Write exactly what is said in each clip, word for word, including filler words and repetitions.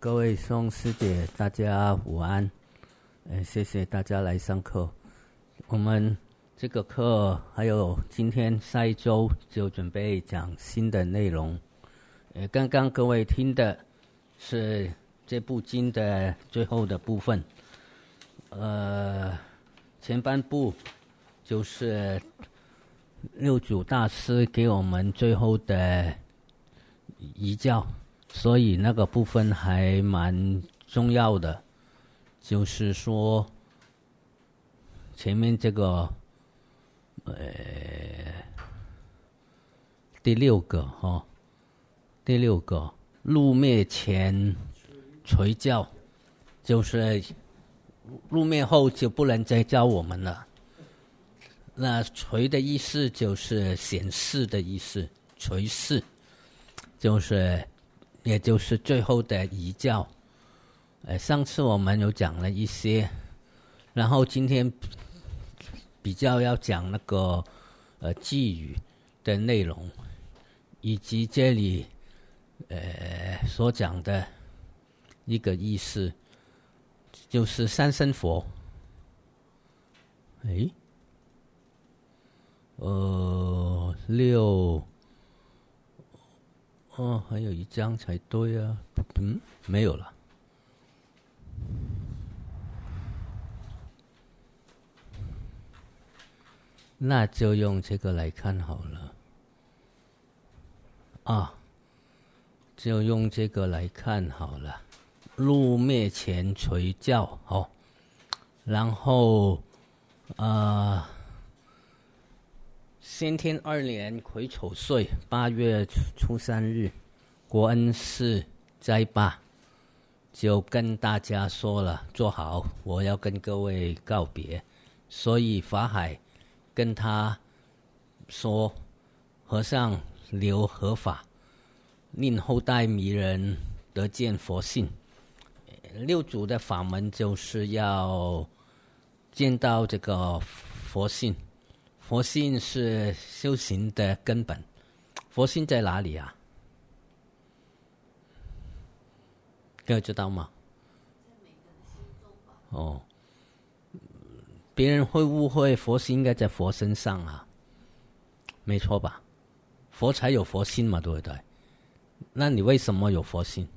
各位师兄师姐，大家午安。呃，谢谢大家来上课。我们这个课还有今天下一周就准备讲新的内容。呃，刚刚各位听的是这部经的最后的部分。呃，前半部就是六祖大师给我们最后的遗教，所以那个部分还蛮重要的。就是说前面这个呃第六个哈、哦，第六个入灭前垂教，就是入灭后就不能再教我们了。那垂的意思就是显示的意思，垂示就是也就是最后的遗教。呃，上次我们有讲了一些，然后今天比较要讲那个呃寄语的内容，以及这里呃所讲的一个意思，就是三身佛。诶，呃六，哦，还有一张才对啊，嗯，没有了。那就用这个来看好了。啊，就用这个来看好了。入灭前垂教，哦，然后呃，先天二年癸丑岁八月初三日，国恩寺斋罢，就跟大家说了，坐好，我要跟各位告别。所以法海跟他说，和尚留合法，令后代迷人得见佛性。六祖的法门就是要见到这个佛性，佛性是修行的根本。佛性在哪里啊？各位知道吗？哦，别人会误会佛性应该在佛身上啊，没错吧？佛才有佛性嘛，对不对？那你为什么有佛性？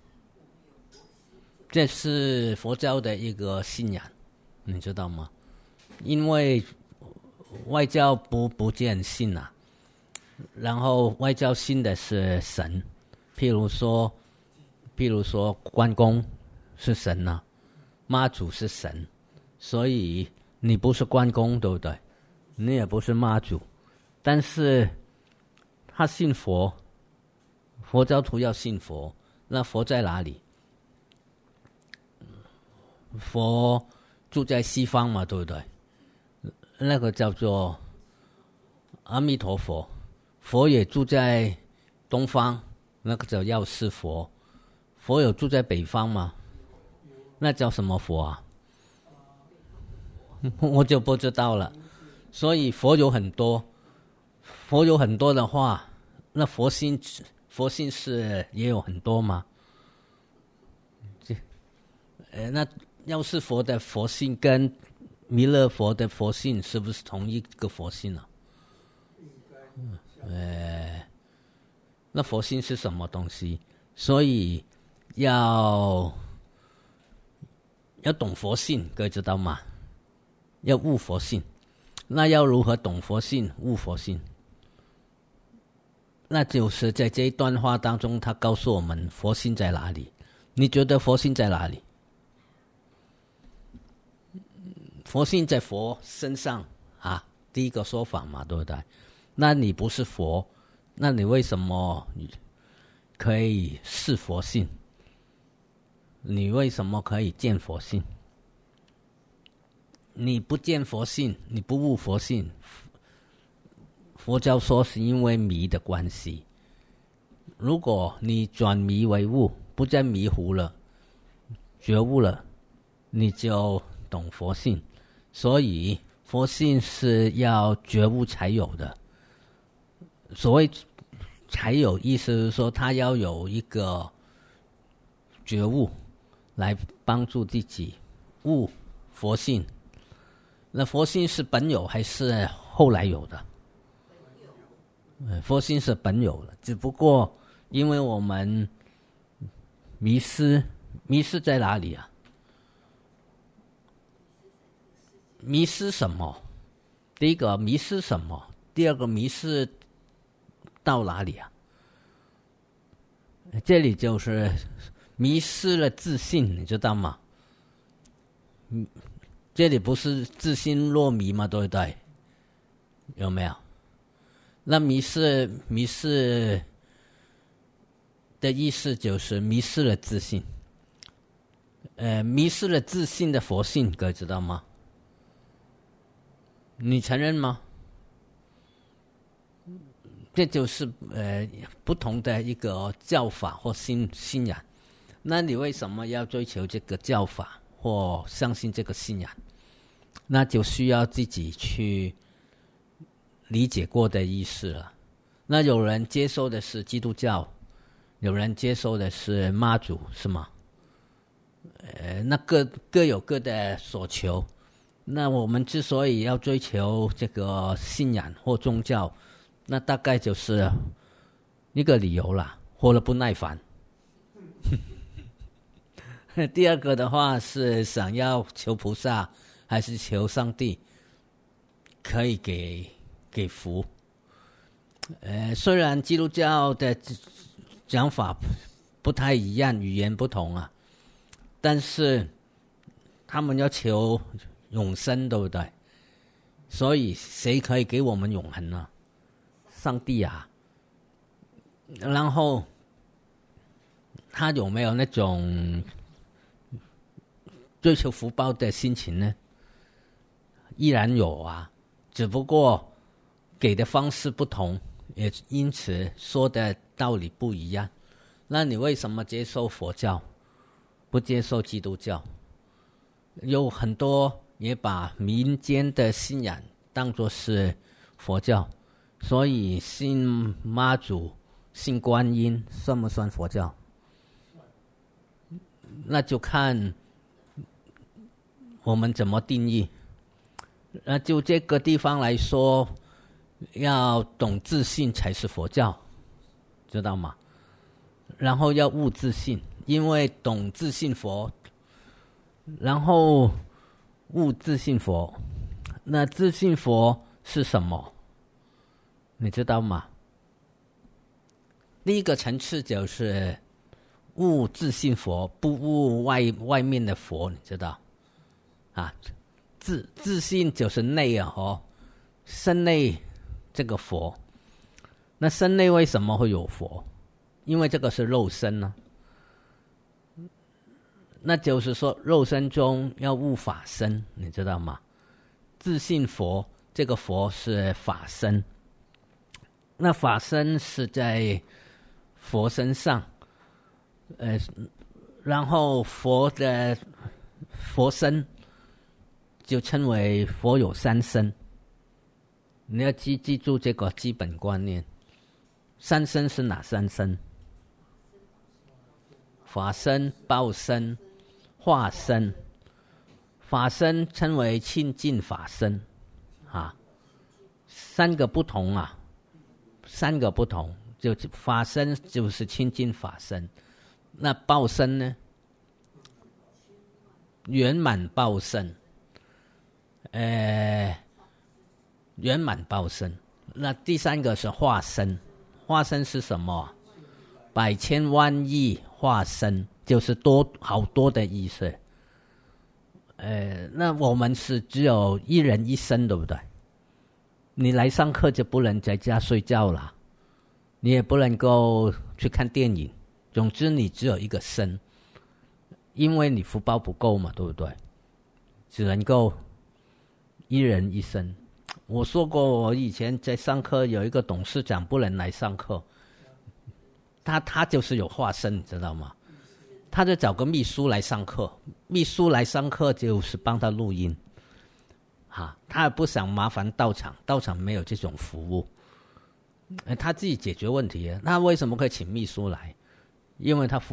这是佛教的一个信仰，你知道吗？因为外教不不见信啊，然后外教信的是神，譬如说，譬如说关公是神啊，妈祖是神，所以你不是关公，对不对？你也不是妈祖，但是他信佛，佛教徒要信佛，那佛在哪里？佛住在西方嘛，对不对？那个叫做阿弥陀佛。佛也住在东方，那个叫药师佛。佛有住在北方吗？那叫什么佛啊？我就不知道了。所以佛有很多，佛有很多的话，那佛性佛性是也有很多吗？呃，那药师佛的佛性跟弥勒佛的佛性是不是同一个佛性啊？呃，那佛性是什么东西？所以要要懂佛性，各位知道吗？要悟佛性。那要如何懂佛性、悟佛性？那就是在这一段话当中，他告诉我们佛性在哪里。你觉得佛性在哪里？佛性在佛身上啊，第一个说法嘛，对不对？那你不是佛，那你为什么可以视佛性？你为什么可以见佛性？你不见佛性，你不悟佛性，佛教说是因为迷的关系。如果你转迷为悟，不再迷糊了，觉悟了，你就懂佛性。所以佛性是要觉悟才有的。所谓才有，意思是说它要有一个觉悟，来帮助自己悟佛性。那佛性是本有还是后来有的？佛性是本有的，只不过因为我们迷失，迷失在哪里啊？迷失什么？第一个迷失什么？第二个迷失到哪里啊？这里就是迷失了自信，你知道吗？这里不是自信若迷吗？对不对？有没有？那迷失迷失的意思就是迷失了自信，呃，迷失了自信的佛性，各位知道吗？你承认吗？这就是呃不同的一个教法或信信仰。那你为什么要追求这个教法或相信这个信仰？那就需要自己去理解过的意思了。那有人接受的是基督教，有人接受的是妈祖，是吗？呃，那各各有各的所求。那我们之所以要追求这个信仰或宗教，那大概就是一个理由啦，活得不耐烦。第二个的话是想要求菩萨还是求上帝可以给给福。呃，虽然基督教的讲法不太一样，语言不同啊，但是他们要求永生，对不对？所以谁可以给我们永恒呢？上帝啊。然后他有没有那种追求福报的心情呢？依然有啊，只不过给的方式不同，也因此说的道理不一样。那你为什么接受佛教，不接受基督教？有很多也把民间的信仰当作是佛教，所以信妈祖、信观音算不算佛教？那就看我们怎么定义。那就这个地方来说，要懂自信才是佛教，知道吗？然后要悟自信，因为懂自信佛，然后悟自信佛。那自信佛是什么？你知道吗？第一个层次就是悟自信佛，不悟外外面的佛，你知道啊？自自信就是内啊，哦，身内这个佛。那身内为什么会有佛？因为这个是肉身呢，啊。那就是说肉身中要悟法身，你知道吗？自信佛，这个佛是法身。那法身是在佛身上，呃，然后佛的佛身就称为佛有三身。你要记记住这个基本观念。三身是哪三身？法身、报身、化身。法身称为清净法身，啊，三个不同啊，三个不同，就法身就是清净法身。那报身呢？圆满报身，呃，圆满报身。那第三个是化身，化身是什么？百千万亿化身，就是多好多的意思。呃，那我们是只有一人一身，对不对？你来上课就不能在家睡觉了，你也不能够去看电影，总之你只有一个身，因为你福报不够嘛，对不对？只能够一人一身。我说过，我以前在上课有一个董事长不能来上课，他他就是有化身，你知道吗？他就找个秘书来上课，秘书来上课就是帮他录音，啊，他也不想麻烦道场，道场没有这种服务，他自己解决问题。那为什么可以请秘书来？因为他福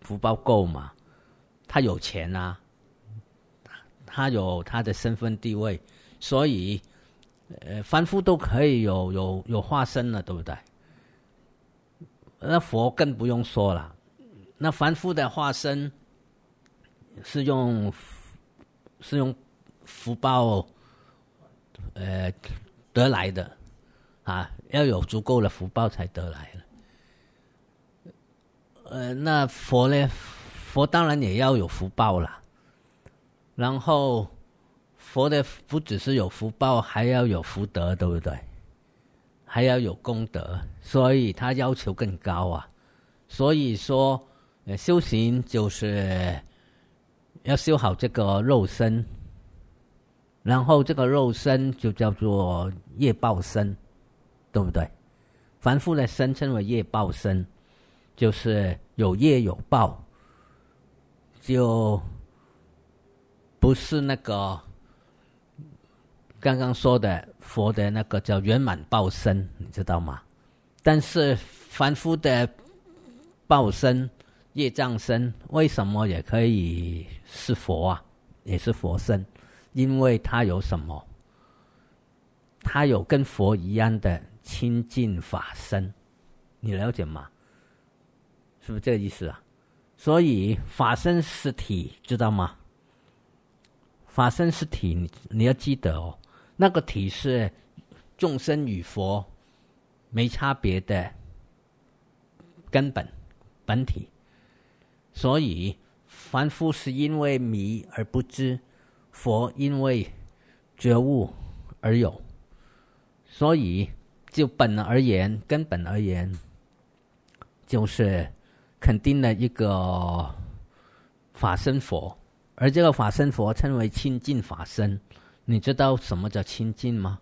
福报够嘛，他有钱啊，他有他的身份地位，所以呃凡夫都可以有有有化身了，对不对？那佛更不用说了，那凡夫的化身是用是用福报呃得来的啊，要有足够的福报才得来的。呃，那佛呢？佛当然也要有福报啦。然后佛的不只是有福报，还要有福德，对不对？还要有功德，所以他要求更高啊。所以说，呃，修行就是要修好这个肉身，然后这个肉身就叫做业报身，对不对？凡夫的身称为业报身，就是有业有报，就不是那个刚刚说的佛的那个叫圆满报身，你知道吗？但是凡夫的报身、业障身，为什么也可以是佛啊？也是佛身，因为他有什么？他有跟佛一样的清净法身，你了解吗？是不是这个意思啊？所以法身是体，知道吗？法身是体，你你要记得哦。那个体是众生与佛没差别的根本本体，所以凡夫是因为迷而不知，佛因为觉悟而有，所以就本而言，根本而言，就是肯定了一个法身佛，而这个法身佛称为清净法身。你知道什么叫清净吗？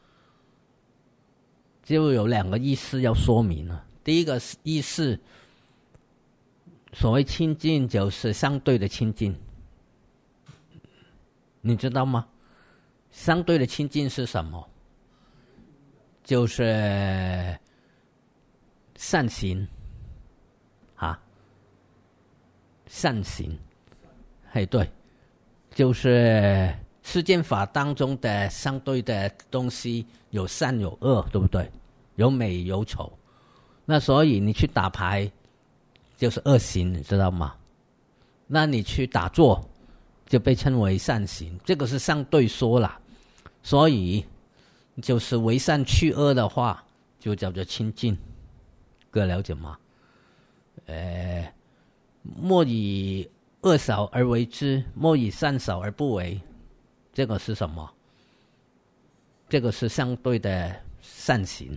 就有两个意思要说明了。第一个意思，所谓清净就是相对的清净，你知道吗？相对的清净是什么？就是善行啊，善行，嘿，对，就是世间法当中的相对的东西，有善有恶，对不对？有美有丑。那所以你去打牌就是恶行，你知道吗？那你去打坐就被称为善行，这个是相对说啦。所以就是为善去恶的话，就叫做清净，各位了解吗？呃，莫以恶少而为之，莫以善少而不为。这个是什么？这个是相对的善行。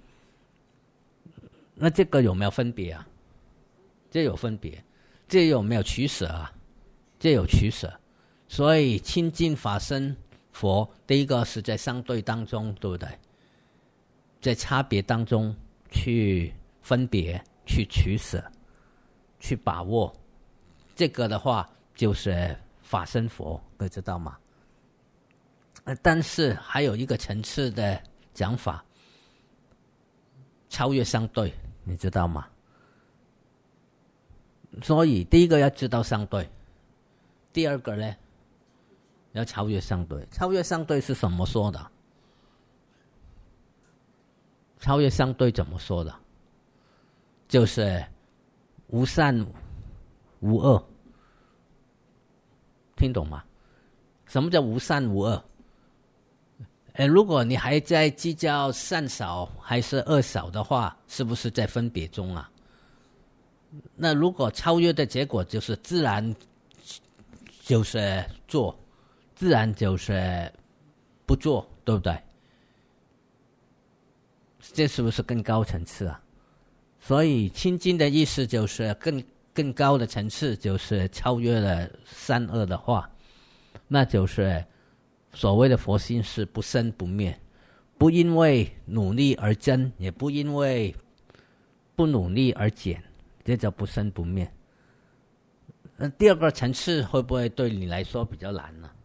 那这个有没有分别啊？这有分别。这有没有取舍啊？这有取舍。所以清净法身佛，第一个是在相对当中，对不对？在差别当中去分别、去取舍、去把握，这个的话就是法身佛，各位知道吗？但是还有一个层次的讲法，超越相对，你知道吗？所以第一个要知道相对，第二个呢要超越相对。超越相对是怎么说的？超越相对怎么说的？就是无善无恶，听懂吗？什么叫无善无恶？呃，如果你还在计较善少还是恶少的话，是不是在分别中啊？那如果超越的结果就是自然就是做，自然就是不做，对不对？这是不是更高层次啊？所以清净的意思就是更更高的层次，就是超越了善恶的话，那就是所谓的佛心是不生不灭，不因为努力而增，也不因为不努力而减，这叫不生不灭。那第二个层次会不会对你来说比较难呢？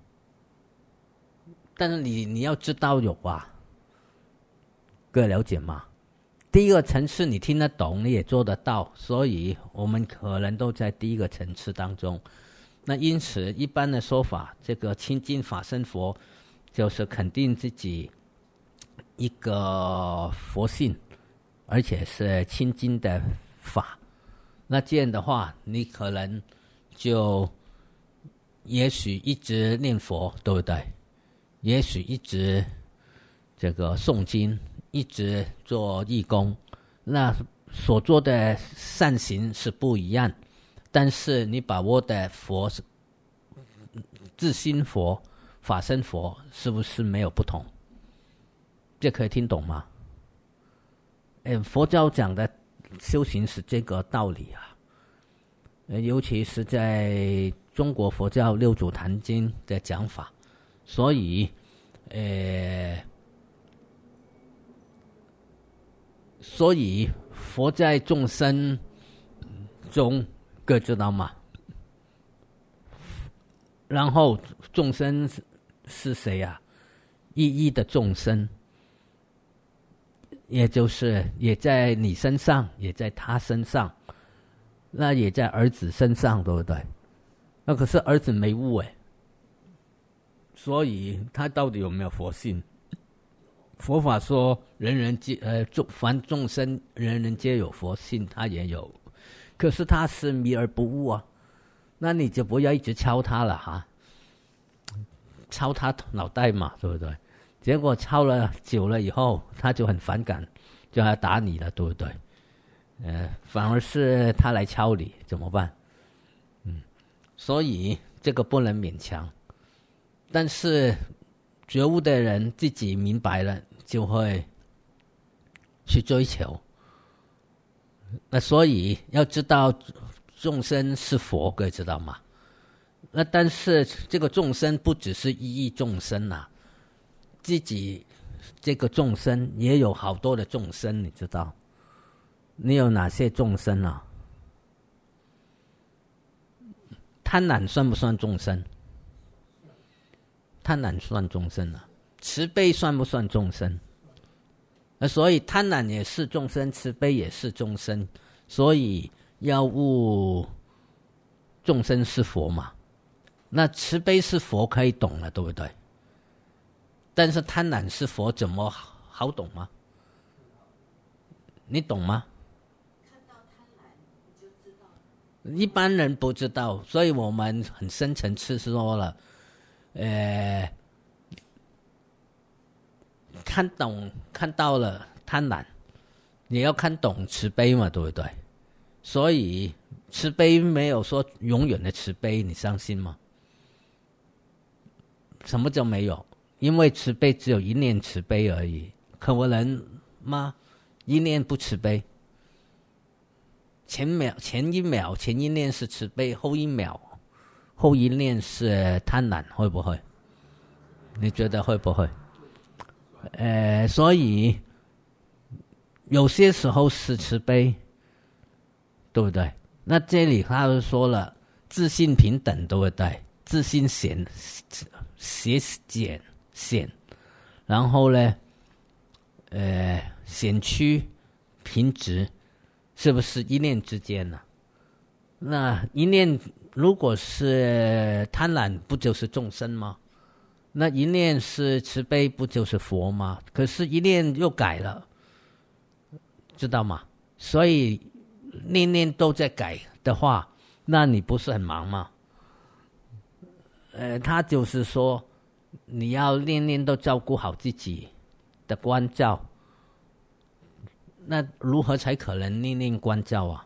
但是你你要知道有啊，各位了解吗？ 第一个层次你听得懂，你也做得到，所以我们可能都在第一个层次当中。那因此一般的说法，这个亲近法身佛就是肯定自己一个佛性，而且是亲近的法。那这样的话，你可能就也许一直念佛，对不对？也许一直这个诵经，一直做义工，那所做的善行是不一样，但是你把握的佛是自心佛、法身佛，是不是没有不同？这可以听懂吗？哎，佛教讲的修行是这个道理啊，尤其是在中国佛教六祖坛经的讲法，所以，呃，所以佛在众生中，各位知道吗？然后众生是是谁啊？一一的众生，也就是也在你身上，也在他身上，那也在儿子身上，对不对？那可是儿子没悟哎，所以他到底有没有佛性？佛法说人人皆呃众凡众生人人皆有佛性，他也有，可是他是迷而不悟啊。那你就不要一直敲他了哈，敲他脑袋嘛，对不对？结果敲了久了以后，他就很反感，就要打你了，对不对？呃，反而是他来敲你，怎么办？嗯，所以这个不能勉强。但是觉悟的人自己明白了，就会去追求。那所以要知道众生是佛，各位知道吗？那但是这个众生不只是一亿众生啊，自己这个众生也有好多的众生，你知道？你有哪些众生啊？贪婪算不算众生？贪婪算众生啊。慈悲算不算众生？那所以贪婪也是众生，慈悲也是众生，所以要悟众生是佛嘛。那慈悲是佛可以懂了，对不对？但是贪婪是佛怎么好懂吗？你懂吗？ 看到贪婪你就知道了。 一般人不知道，所以我们很深层次说了，呃，看懂看到了贪婪，你要看懂慈悲嘛，对不对？所以慈悲没有说永远的慈悲，你相信吗？什么叫没有？因为慈悲只有一念慈悲而已，可能吗？一念不慈悲，前秒前一秒前一念是慈悲，后一秒后一念是贪婪，会不会？你觉得会不会？呃，所以有些时候是慈悲，对不对？那这里他就说了，自信平等，对不对？自信显显显显，然后呢，呃，显趋平直，是不是一念之间呢、啊？那一念如果是贪婪，不就是众生吗？那一念是慈悲，不就是佛吗？可是，一念又改了，知道吗？所以念念都在改的话，那你不是很忙吗？呃，他就是说，你要念念都照顾好自己的关照，那如何才可能念念关照啊？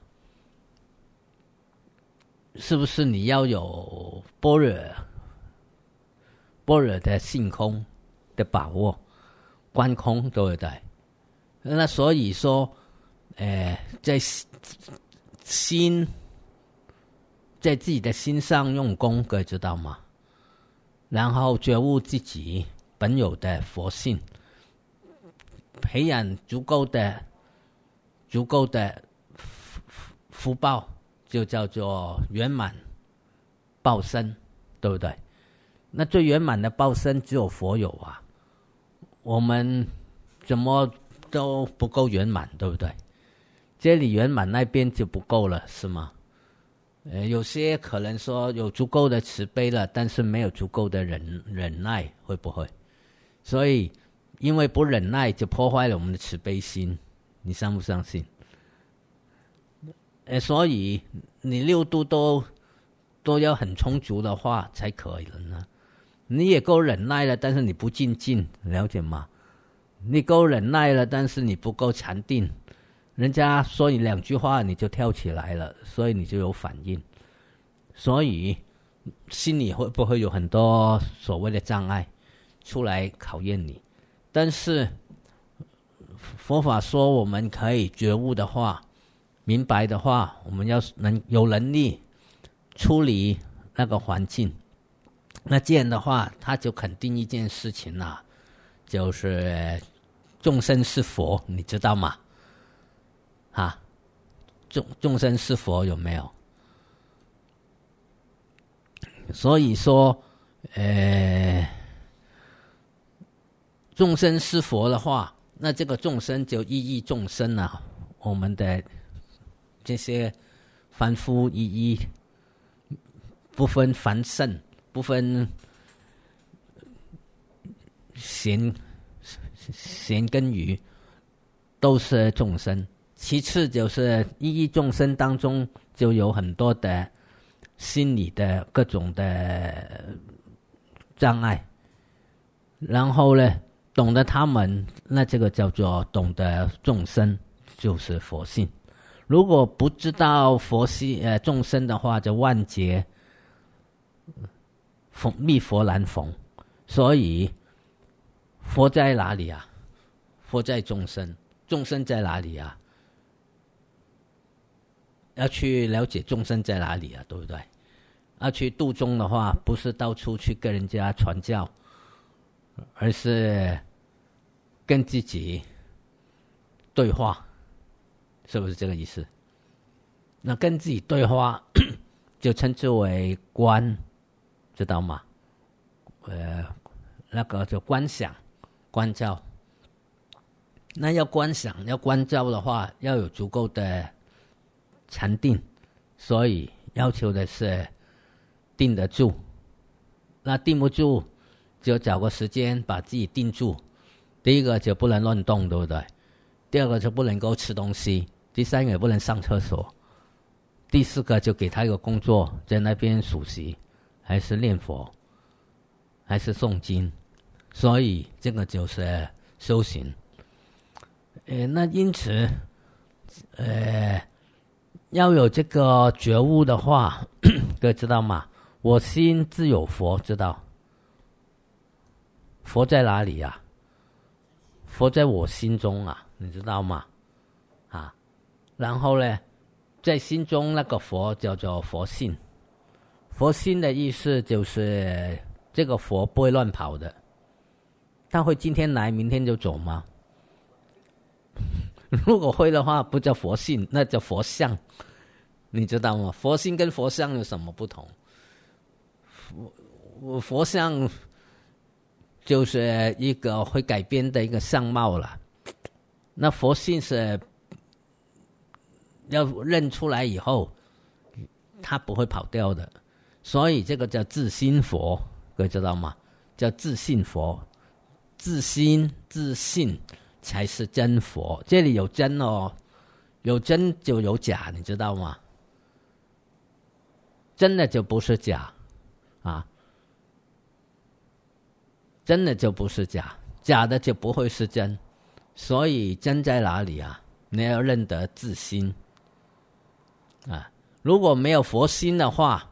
是不是你要有般若？般若的性空的把握，观空，对不对？那所以说，呃，在心，在自己的心上用功，各位知道吗？然后觉悟自己本有的佛性，培养足够的、足够的福报，就叫做圆满报身，对不对？那最圆满的报身只有佛有啊，我们怎么都不够圆满，对不对？这里圆满，那边就不够了，是吗？呃，有些可能说有足够的慈悲了，但是没有足够的忍忍耐，会不会？所以因为不忍耐，就破坏了我们的慈悲心，你相不相信？呃，所以你六度都都要很充足的话才可以了呢。你也够忍耐了，但是你不精进，了解吗？你够忍耐了，但是你不够禅定。人家说你两句话你就跳起来了，所以你就有反应。所以心里会不会有很多所谓的障碍出来考验你？但是佛法说我们可以觉悟的话，明白的话，我们要能有能力处理那个环境。那这样的话，他就肯定一件事情啊，就是众生是佛，你知道吗？啊，众众生是佛有没有？所以说，呃，众生是佛的话，那这个众生就意义众生啊，我们的这些凡夫一一不分凡圣，不分贤贤跟愚，都是众生。其次就是一一众生当中就有很多的心理的各种的障碍，然后呢，懂得他们，那这个叫做懂得众生，就是佛性。如果不知道佛性呃众生的话，就万劫逢觅佛难逢。所以佛在哪里啊？佛在众生，众生在哪里啊？要去了解众生在哪里啊，对不对？要去度众的话，不是到处去跟人家传教，而是跟自己对话，是不是这个意思？那跟自己对话就称之为观，知道吗？呃，那个就观想、观照。那要观想、要观照的话，要有足够的禅定，所以要求的是定得住。那定不住，就找个时间把自己定住。第一个就不能乱动，对不对？第二个就不能够吃东西，第三个也不能上厕所，第四个就给他一个工作，在那边数息，还是念佛，还是诵经。所以这个就是修行。呃，那因此，呃。要有这个觉悟的话，各位知道吗？我心自有佛，知道？佛在哪里啊？佛在我心中啊，你知道吗？啊，然后呢，在心中那个佛叫做佛性。佛性的意思就是这个佛不会乱跑的，他会今天来，明天就走吗？如果会的话，不叫佛性，那叫佛像，你知道吗？佛性跟佛像有什么不同？佛佛像就是一个会改变的一个相貌了，那佛性是要认出来以后，它不会跑掉的，所以这个叫自心佛，各位知道吗？叫自信佛，自心自信才是真佛。这里有真哦，有真就有假，你知道吗？真的就不是假啊，真的就不是假，假的就不会是真。所以真在哪里啊？你要认得自心啊。如果没有佛心的话，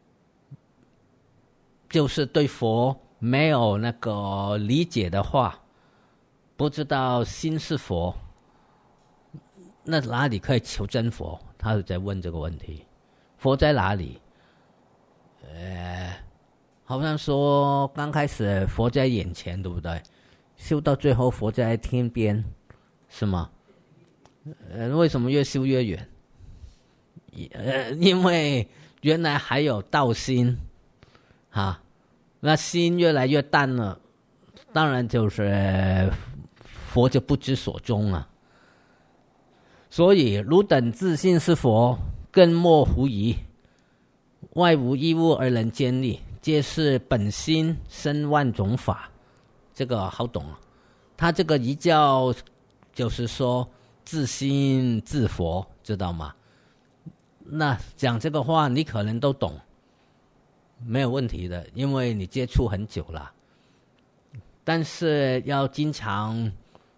就是对佛没有那个理解的话，不知道心是佛，那哪里可以求真佛？他是在问这个问题，佛在哪里？呃，好像说刚开始佛在眼前，对不对？修到最后佛在天边，是吗？呃，为什么越修越远？呃，因为原来还有道心，啊，那心越来越淡了，当然就是佛就不知所终啊。所以汝等自信是佛，更莫狐疑。外无一物而能建立，皆是本心生万种法。这个好懂啊。他这个一教就是说自心自佛，知道吗？那讲这个话你可能都懂，没有问题的，因为你接触很久了。但是要经常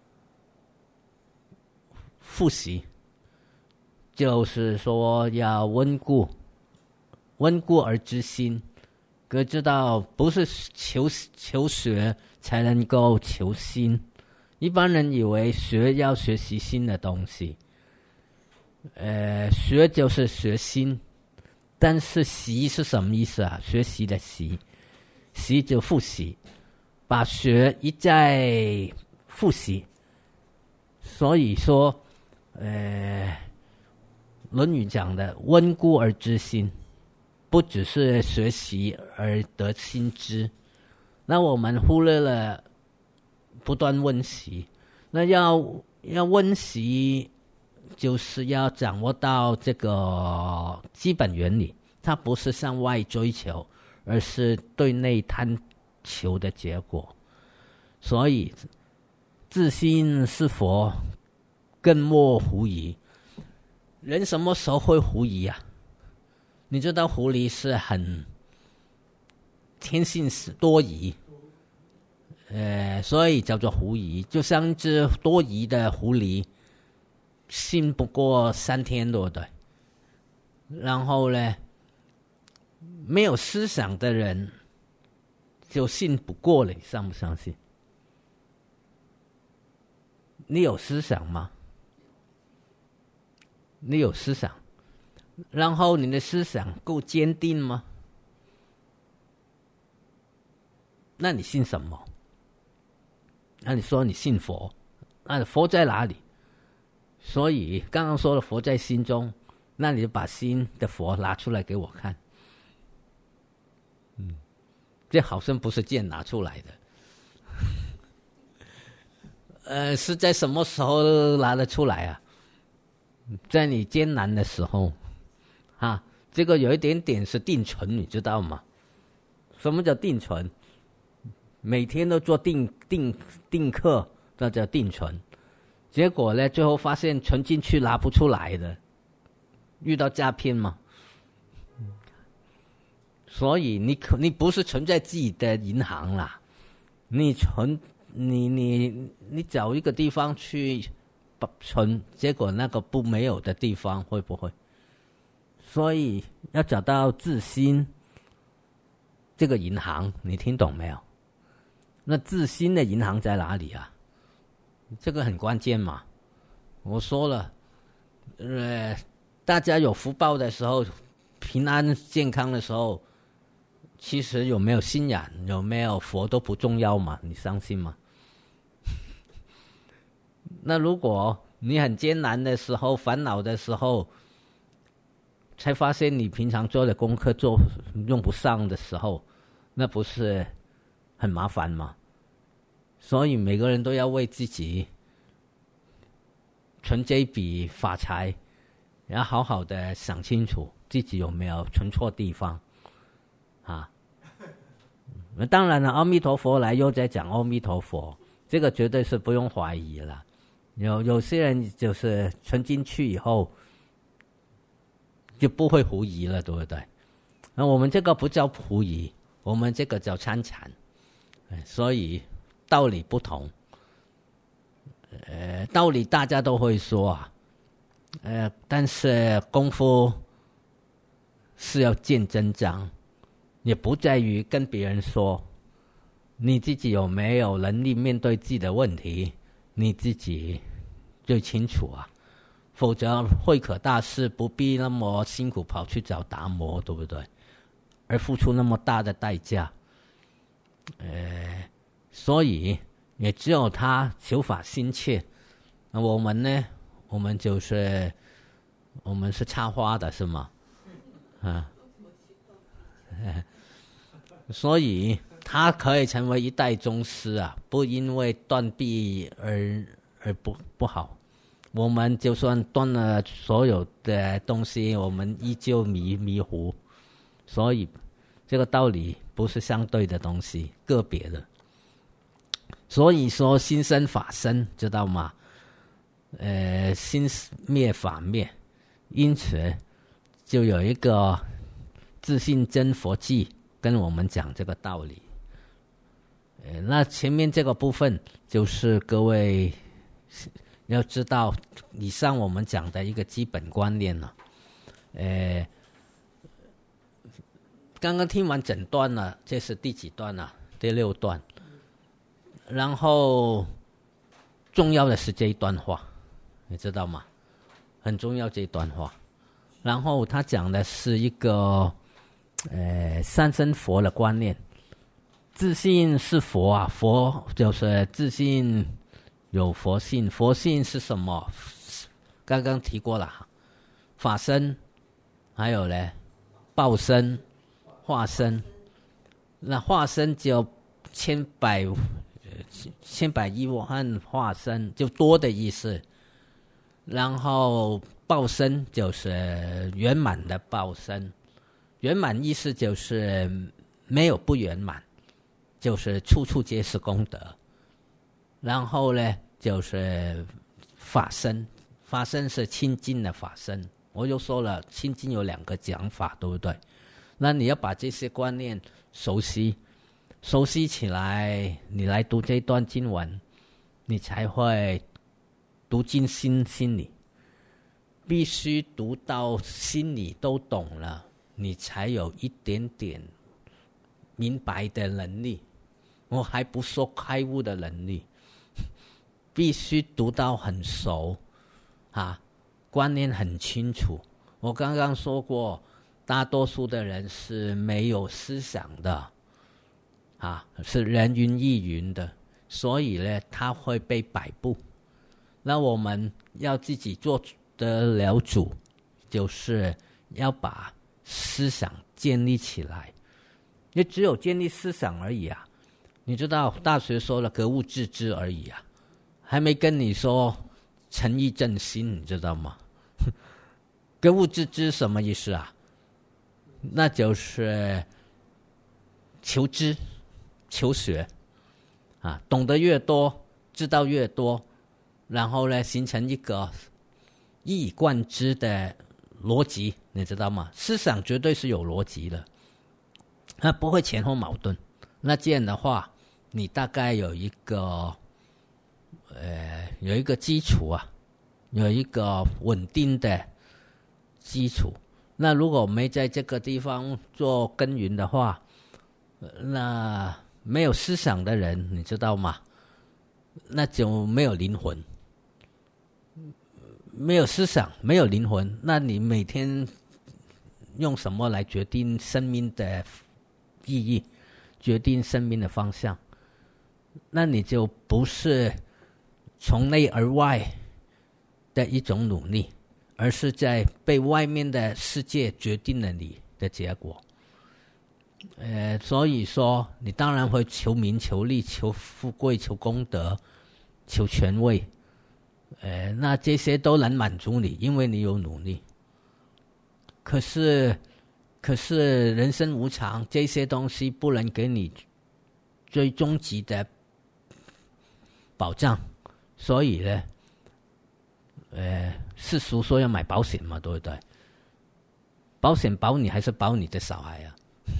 复习，就是说要温故，温故而知新。可知道不是求求学才能够求新，一般人以为学要学习新的东西，呃，学就是学新，但是习是什么意思啊？学习的习，习就复习，把学一再复习。所以说，呃，《论语》讲的温故而知新，不只是学习而得新知。那我们忽略了不断温习，那要要温习，就是要掌握到这个基本原理，它不是向外追求，而是对内探求的结果。所以自心是佛，更莫狐疑。人什么时候会狐疑啊？你知道狐狸是很天性是多疑，呃，所以叫做狐疑。就像一只多疑的狐狸，信不过三天，对不对？然后呢，没有思想的人就信不过了，你相不相信？你有思想吗？你有思想，然后你的思想够坚定吗？那你信什么？那你说你信佛，那佛在哪里？所以刚刚说了佛在心中，那你就把心的佛拿出来给我看。嗯，这好像不是剑拿出来的。呃，是在什么时候拿得出来啊？在你艰难的时候，啊，这个有一点点是定存，你知道吗？什么叫定存？每天都做定定定课，那叫定存。结果呢，最后发现存进去拿不出来的，遇到诈骗吗？所以你可你不是存在自己的银行啦，你存你你你找一个地方去存，结果那个不没有的地方会不会？所以要找到自心这个银行，你听懂没有？那自心的银行在哪里啊？这个很关键嘛。我说了，呃，大家有福报的时候，平安健康的时候，其实有没有信仰，有没有佛都不重要嘛，你相信吗？那如果你很艰难的时候，烦恼的时候，才发现你平常做的功课做用不上的时候，那不是很麻烦吗？所以每个人都要为自己存这一笔法财，要好好的想清楚自己有没有存错地方啊。当然了，阿弥陀佛来又在讲阿弥陀佛，这个绝对是不用怀疑了。有有些人就是存进去以后就不会狐疑了，对不对？那我们这个不叫狐疑，我们这个叫参禅。所以道理不同，呃，道理大家都会说啊，呃，但是功夫是要见真章，也不在于跟别人说，你自己有没有能力面对自己的问题，你自己最清楚啊。否则慧可大师不必那么辛苦跑去找达摩，对不对？而付出那么大的代价，呃，所以也只有他求法心切。那我们呢？我们就是我们是插花的，是吗？啊，所以他。 他可以成为一代宗师啊，不因为断臂而而不不好。我们就算断了所有的东西，我们依旧迷迷糊。所以这个道理不是相对的东西，个别的。所以说心生法生，知道吗？呃，心灭法灭，因此就有一个自信真佛记跟我们讲这个道理。呃，那前面这个部分就是各位要知道以上我们讲的一个基本观念了。呃，刚刚听完整段了，这是第几段了？第六段。然后重要的是这一段话，你知道吗？很重要这一段话。然后他讲的是一个呃三身佛的观念。自信是佛啊，佛就是自信有佛性。佛性是什么？刚刚提过了，法身，还有呢报身、化身。那化身就千百千百亿万化身，就多的意思。然后报身就是圆满的报身，圆满意思就是没有不圆满，就是处处皆是功德。然后呢就是法身，法身是清净的法身。我就说了，清净有两个讲法，对不对？那你要把这些观念熟悉熟悉起来，你来读这段经文，你才会读进心心里。必须读到心里都懂了，你才有一点点明白的能力。我还不说开悟的能力，必须读到很熟啊，观念很清楚。我刚刚说过，大多数的人是没有思想的啊，是人云亦云的，所以呢他会被摆布。那我们要自己做得了主，就是要把思想建立起来。因为只有建立思想而已啊，你知道大学说了格物致知而已啊，还没跟你说诚意正心，你知道吗？格物致知什么意思啊？那就是求知求学啊，懂得越多，知道越多，然后呢形成一个一以贯之的逻辑，你知道吗？思想绝对是有逻辑的，它不会前后矛盾。那这样的话，你大概有一个呃有一个基础啊，有一个稳定的基础。那如果没在这个地方做耕耘的话，那没有思想的人，你知道吗？那就没有灵魂。没有思想，没有灵魂，那你每天用什么来决定生命的意义，决定生命的方向？那你就不是从内而外的一种努力，而是在被外面的世界决定了你的结果。呃，所以说你当然会求名求利求富贵求功德求权位，呃，那这些都能满足你，因为你有努力。可是可是人生无常，这些东西不能给你最终极的保障。所以呢呃，世俗说要买保险嘛，对不对？保险保你还是保你的小孩啊？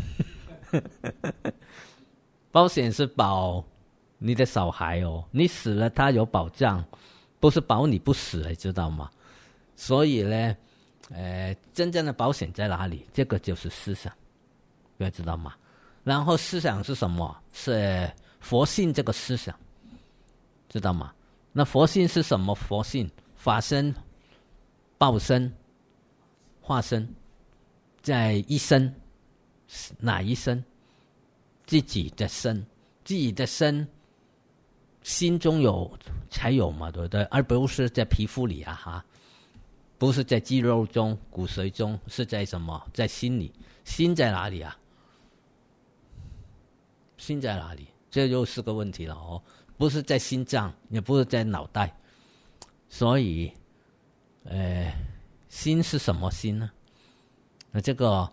保险是保你的小孩哦，你死了他有保障，不是保你不死，你知道吗？所以呢呃，真正的保险在哪里？这个就是思想，大家知道吗？然后思想是什么？是佛性这个思想，知道吗？那佛性是什么？佛性法身、报身、化身，在一身，哪一身？自己的身，自己的身心中有才有嘛，对不对？而不是在皮肤里啊，哈，不是在肌肉中、骨髓中，是在什么？在心里。心在哪里啊？ 心在哪里？这又是个问题了哦，不是在心脏，也不是在脑袋，所以，呃，心是什么心呢？那这个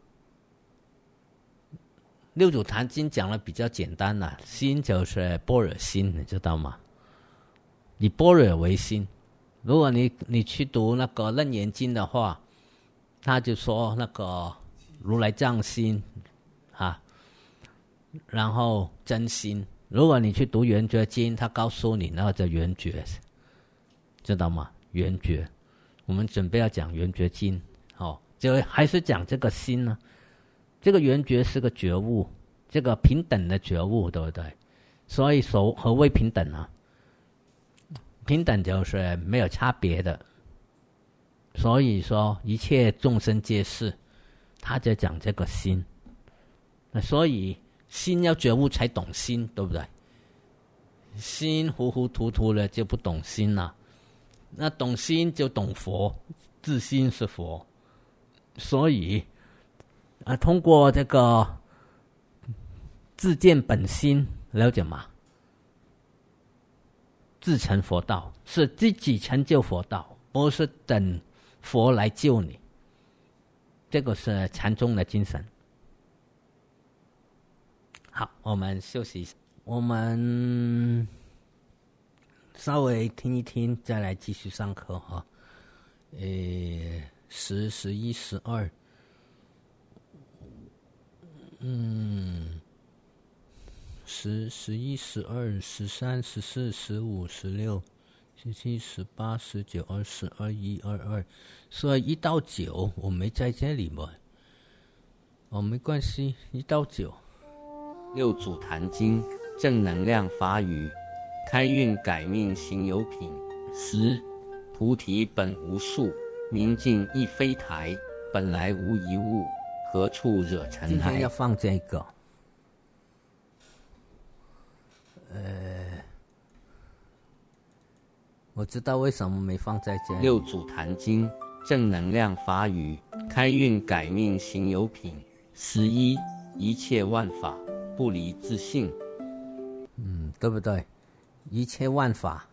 六祖坛经讲的比较简单了，心就是般若心，你知道吗？以般若为心。如果你你去读那个楞严经的话，他就说那个如来藏心啊，然后真心。如果你去读圆觉经，他告诉你那个叫圆觉，知道吗？圆觉，我们准备要讲圆觉经，哦，就还是讲这个心呢。这个圆觉是个觉悟，这个平等的觉悟，对不对？所以所何谓平等呢？平等就是没有差别的。所以说一切众生皆是，他就讲这个心。那所以心要觉悟才懂心，对不对？心糊糊涂涂的就不懂心了。那懂心就懂佛，自心是佛。所以啊，通过这个自见本心，了解吗？自成佛道，是自己成就佛道，不是等佛来救你。这个是禅宗的精神。好，我们休息一下，我们稍微听一听，再来继续上课哈。呃，十、十一、十二，嗯，十、十一、十二、十三、十四、十五、十六、十七、十八、十九、二十、二一、二二，所以一到九我没在这里嘛。哦，没关系，一到九。 六祖坛经正能量法语，开运改命行有品。十，菩提本无树，明镜亦非台，本来无一物，何处惹尘埃？ 今天要放这个，呃，我知道为什么没放在这里。 六祖坛经正能量法语，开运改命行有品。十一，一切万法不离自性。 嗯，对不对？一切万法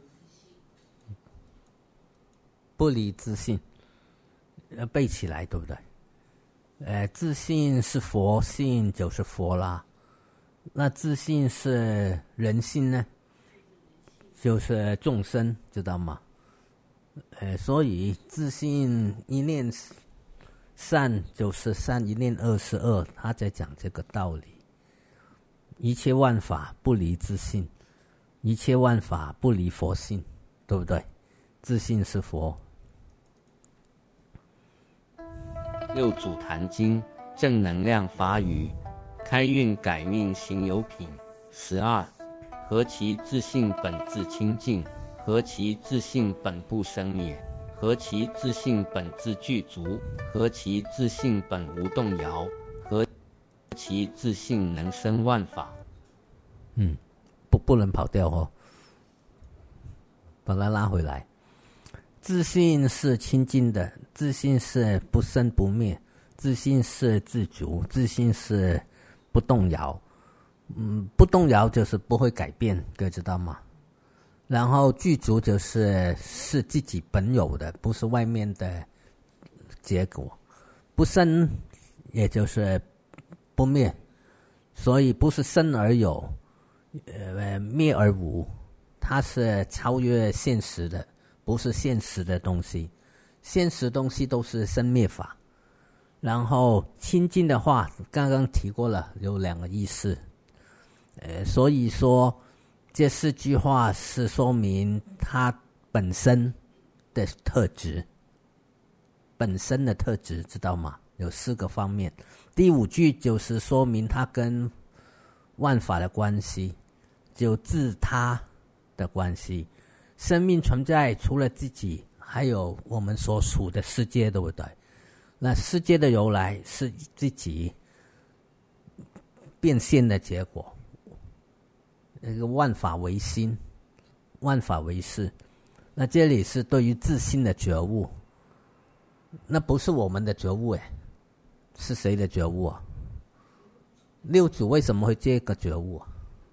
不离自性，要背起来，对不对？呃，自性是佛性，就是佛啦。那自性是人性呢，就是众生，知道吗？呃，所以自性一念善就是善，一念恶是恶，他在讲这个道理。一切万法不离自性，一切万法不离佛性，对不对？自性是佛。 六祖坛经正能量法语，开运改命行有品。十二，何其自性本自清净，何其自性本不生灭，何其自性本自具足，何其自性本无动摇，何其自性能生万法。 嗯，不不能跑掉哦，把它拉回来。自信是清净的，自信是不生不灭，自信是自足，自信是不动摇。嗯，不动摇就是不会改变，各位知道吗？然后具足就是是自己本有的，不是外面的结果。不生也就是不灭，所以不是生而有，呃，灭而无，它是超越现实的，不是现实的东西。现实东西都是生灭法。然后清净的话，刚刚提过了，有两个意思。呃，所以说这四句话是说明它本身的特质，本身的特质，知道吗？有四个方面。第五句就是说明它跟万法的关系，就自他的关系。生命存在除了自己，还有我们所处的世界，对不对？那世界的由来是自己变现的结果。那个万法唯心，万法唯识。那这里是对于自性的觉悟，那不是我们的觉悟，哎，是谁的觉悟啊？ 六祖为什么会这个觉悟？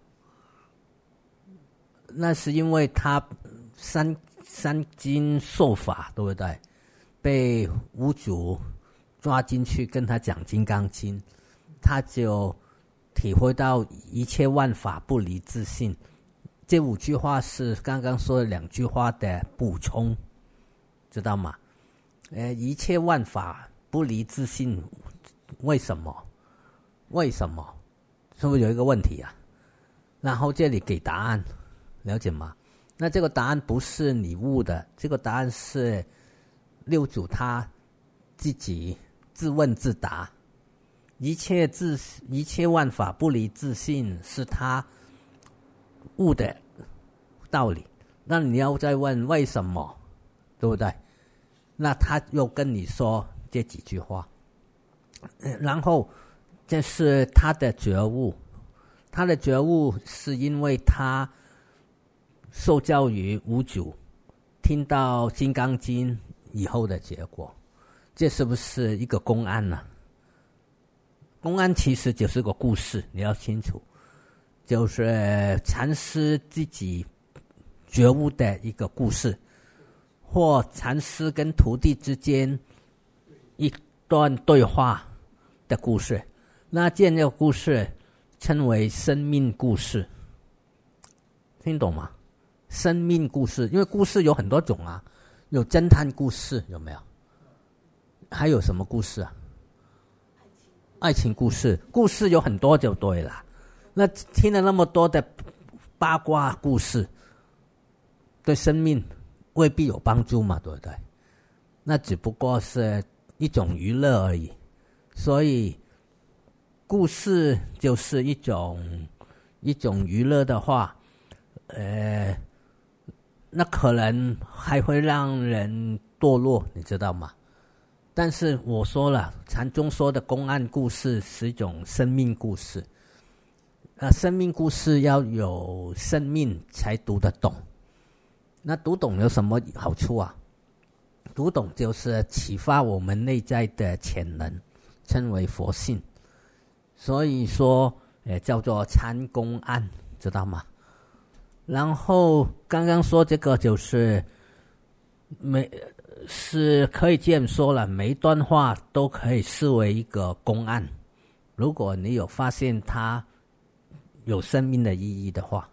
那是因为他三三经受法，对不对？被五祖抓进去跟他讲《金刚经》，他就体会到一切万法不离自性。这五句话是刚刚说的两句话的补充，知道吗？呃，一切万法不离自性，为什么？为什么？是不是有一个问题啊？然后这里给答案，了解吗？那这个答案不是你悟的，这个答案是六祖他自己自问自答。一切自一切万法不离自性，是他悟的道理。那你要再问为什么，对不对？那他又跟你说这几句话，然后这是他的觉悟。他的觉悟是因为他受教于五祖，听到《金刚经》以后的结果。这是不是一个公案呢、啊？公案其实就是个故事，你要清楚，就是禅师自己觉悟的一个故事，或禅师跟徒弟之间一段对话的故事。那这个故事称为生命故事，听懂吗？生命故事，因为故事有很多种啊，有侦探故事，有没有？还有什么故事啊？爱情故事，故事有很多就对了。那听了那么多的八卦故事，对生命未必有帮助嘛，对不对？那只不过是一种娱乐而已。所以故事就是一种一种娱乐的话，呃，那可能还会让人堕落，你知道吗？但是我说了，禅宗说的公案故事是一种生命故事。那生命故事要有生命才读得懂。那读懂有什么好处啊？读懂就是启发我们内在的潜能，称为佛性。所以说，呃，叫做参公案，知道吗？然后刚刚说这个就是每是可以这样说了，每一段话都可以视为一个公案。如果你有发现它有生命的意义的话，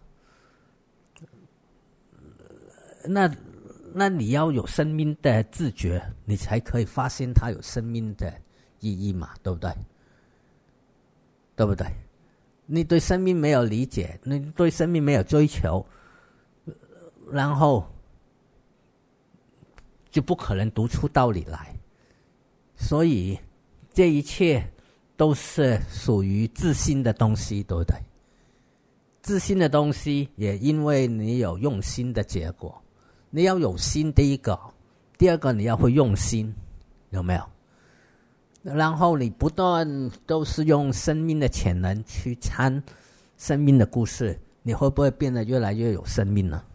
那那你要有生命的自觉，你才可以发现它有生命的意义嘛，对不对？对不对？你对生命没有理解，你对生命没有追求，然后就不可能读出道理来。所以这一切都是属于自信的东西，对不对？自信的东西也因为你有用心的结果。你要有心，第一个，第二个你要会用心，有没有？然后你不断都是用生命的潜能去参生命的故事，你会不会变得越来越有生命呢？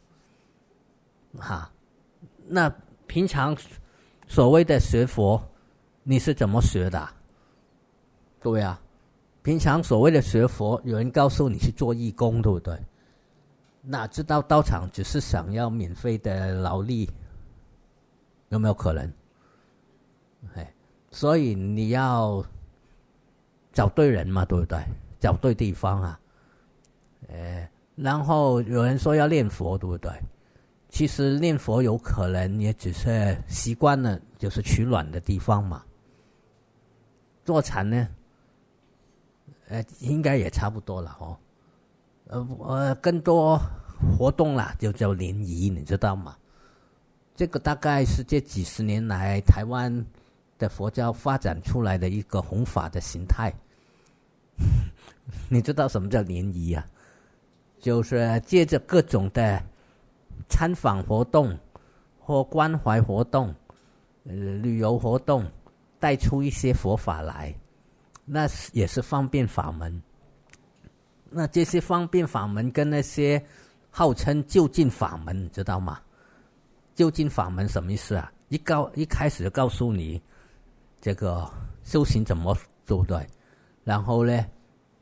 哈，那平常所谓的学佛，你是怎么学的啊？对啊，平常所谓的学佛，有人告诉你去做义工，对不对？哪知道道场只是想要免费的劳力，有没有可能？哎，所以你要找对人嘛，对不对？找对地方啊。呃，然后有人说要念佛，对不对？其实念佛有可能也只是习惯了，就是取暖的地方嘛。坐禅呢，呃，应该也差不多了哦。呃呃，更多活动啦，就叫联谊，你知道吗？这个大概是这几十年来台湾的佛教发展出来的一个弘法的形态。你知道什么叫联谊啊？就是借着各种的参访活动或关怀活动、呃、旅游活动，带出一些佛法来，那也是方便法门。那这些方便法门跟那些号称就近法门，你知道吗？就近法门什么意思啊？一告一开始就告诉你这个修行怎么，对不对？然后呢，呃，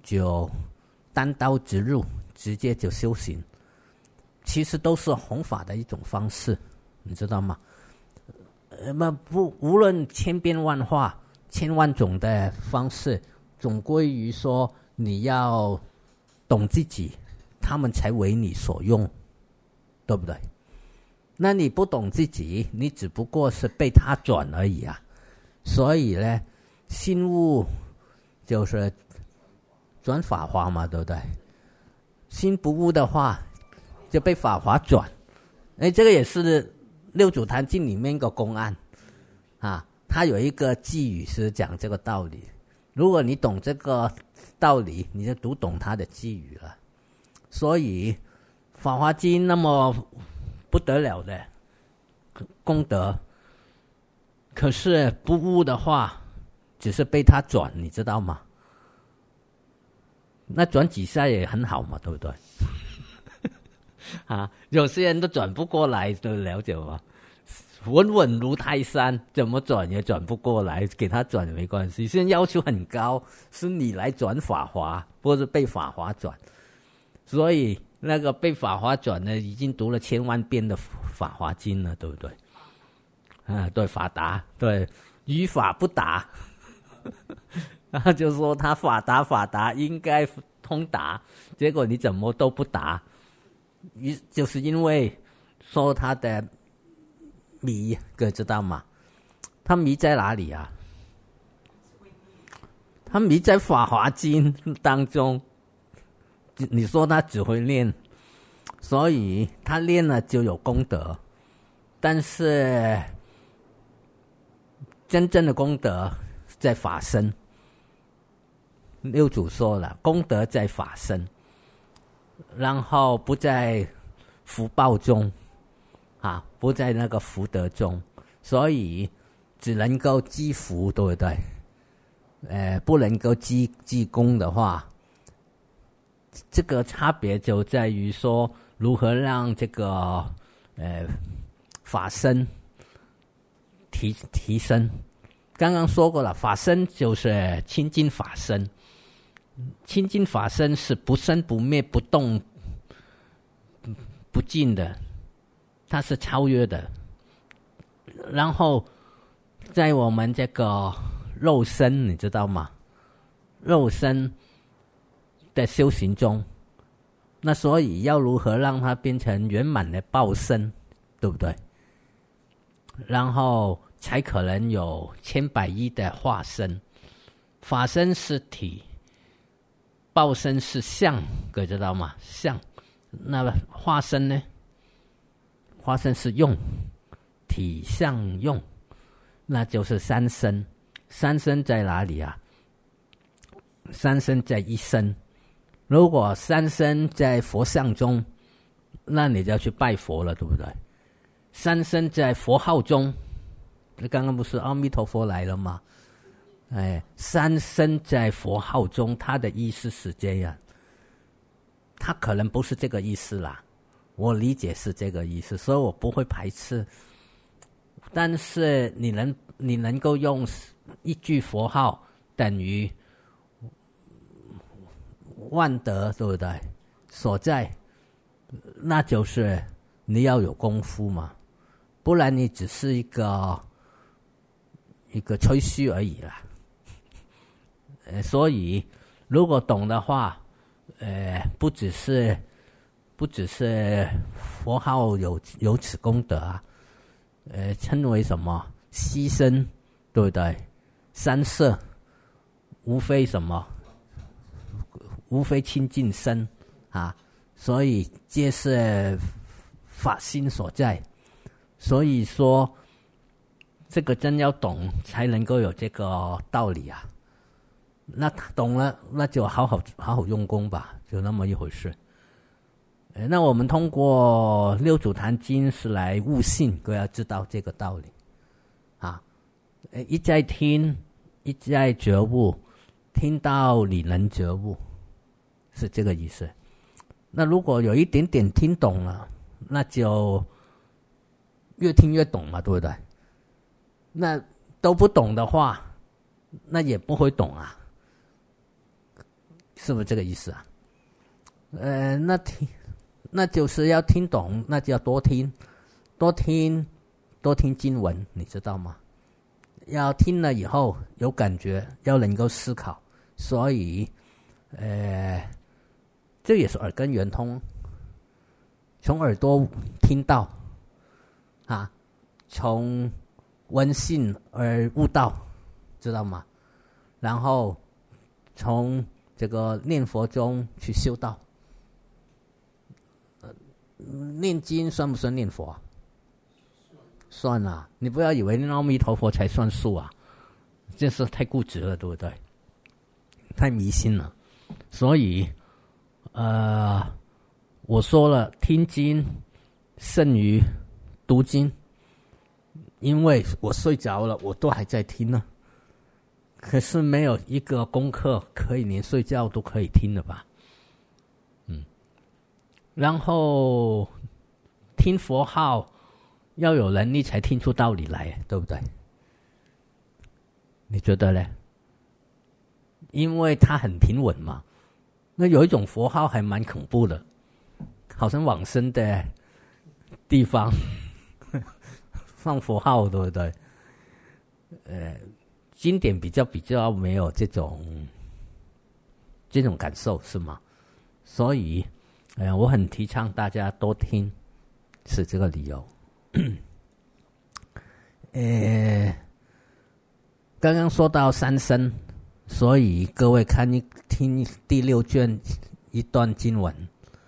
就单刀直入，直接就修行，其实都是弘法的一种方式，你知道吗？那么不无论千变万化、千万种的方式，总归于说你要懂自己，他们才为你所用，对不对？那你不懂自己，你只不过是被他转而已啊。所以呢，心悟就是转法华嘛，对不对？心不悟的话，就被法华转。哎，这个也是六祖坛经里面一个公案啊，他有一个寄语是讲这个道理。如果你懂这个道理，你就读懂他的寄语了。所以《法华经》那么不得了的功德，可是不悟的话，只是被他转，你知道吗？那转几下也很好嘛，对不对？啊，有些人都转不过来，都了解吗？稳稳如泰山，怎么转也转不过来，给他转也没关系。现在要求很高，是你来转法华，不是被法华转。所以那个被法华转的，已经读了千万遍的法华经了，对不对？啊，对，法达，对，语法不达，然后就说他法达法达应该通达，结果你怎么都不达，就是因为说他的迷，各位知道吗？他迷在哪里啊？他迷在法华经当中。你说他只会练，所以他练了就有功德，但是真正的功德在法身。六祖说了，功德在法身，然后不在福报中啊，不在那个福德中，所以只能够积福，对不对？呃，不能够积积功的话，这个差别就在于说，如何让这个呃法身提提升。刚刚说过了，法身就是清净法身，清净法身是不生不灭、不动不尽的，它是超越的。然后在我们这个肉身，你知道吗？肉身的修行中，那所以要如何让它变成圆满的报身，对不对？然后才可能有千百亿的化身。法身是体，报身是相，各位知道吗？相。那么化身呢？化身是用，体相用，那就是三身。三身在哪里啊？三身在一身。如果三身在佛像中，那你就要去拜佛了，对不对？三身在佛号中，刚刚不是阿弥陀佛来了吗？哎，三身在佛号中，他的意思是这样，他可能不是这个意思啦，我理解是这个意思，所以我不会排斥。但是你能你能够用一句佛号等于万德，对不对？所在，那就是你要有功夫嘛，不然你只是一个一个吹嘘而已啦。呃，所以如果懂的话，呃，不只是不只是佛号有有此功德啊，呃，称为什么牺牲，对不对？三摄，无非什么？无非清净身啊，所以皆是法心所在。所以说，这个真要懂，才能够有这个道理啊。那懂了，那就好好好好用功吧，就那么一回事。那我们通过六祖坛经是来悟性，各位要知道这个道理啊。一再听，一再觉悟，听到你能觉悟。是这个意思。那如果有一点点听懂了，那就越听越懂嘛，对不对？那都不懂的话，那也不会懂啊。是是不是这个意思啊？呃，那听，那就是要听懂，那就要多听，多听，多听经文，你知道吗？要听了以后有感觉，要能够思考，所以，呃，这也是耳根圆通，从耳朵听到，啊，从闻信而悟道，知道吗？然后从这个念佛中去修道。呃，念经算不算念佛啊？算啊，你不要以为念阿弥陀佛才算数啊，这是太固执了，对不对？太迷信了。所以，呃，我说了，听经胜于读经，因为我睡着了，我都还在听呢。可是没有一个功课可以连睡觉都可以听的吧？嗯，然后听佛号要有能力才听出道理来，对不对？你觉得呢？因为它很平稳嘛。那有一种佛号还蛮恐怖的，好像往生的地方放佛号，对不对？呃。经典比较比较没有这种这种感受，是吗？所以，哎呀，我很提倡大家多听，是这个理由。呃，刚刚说到三生，所以各位看一听第六卷一段经文。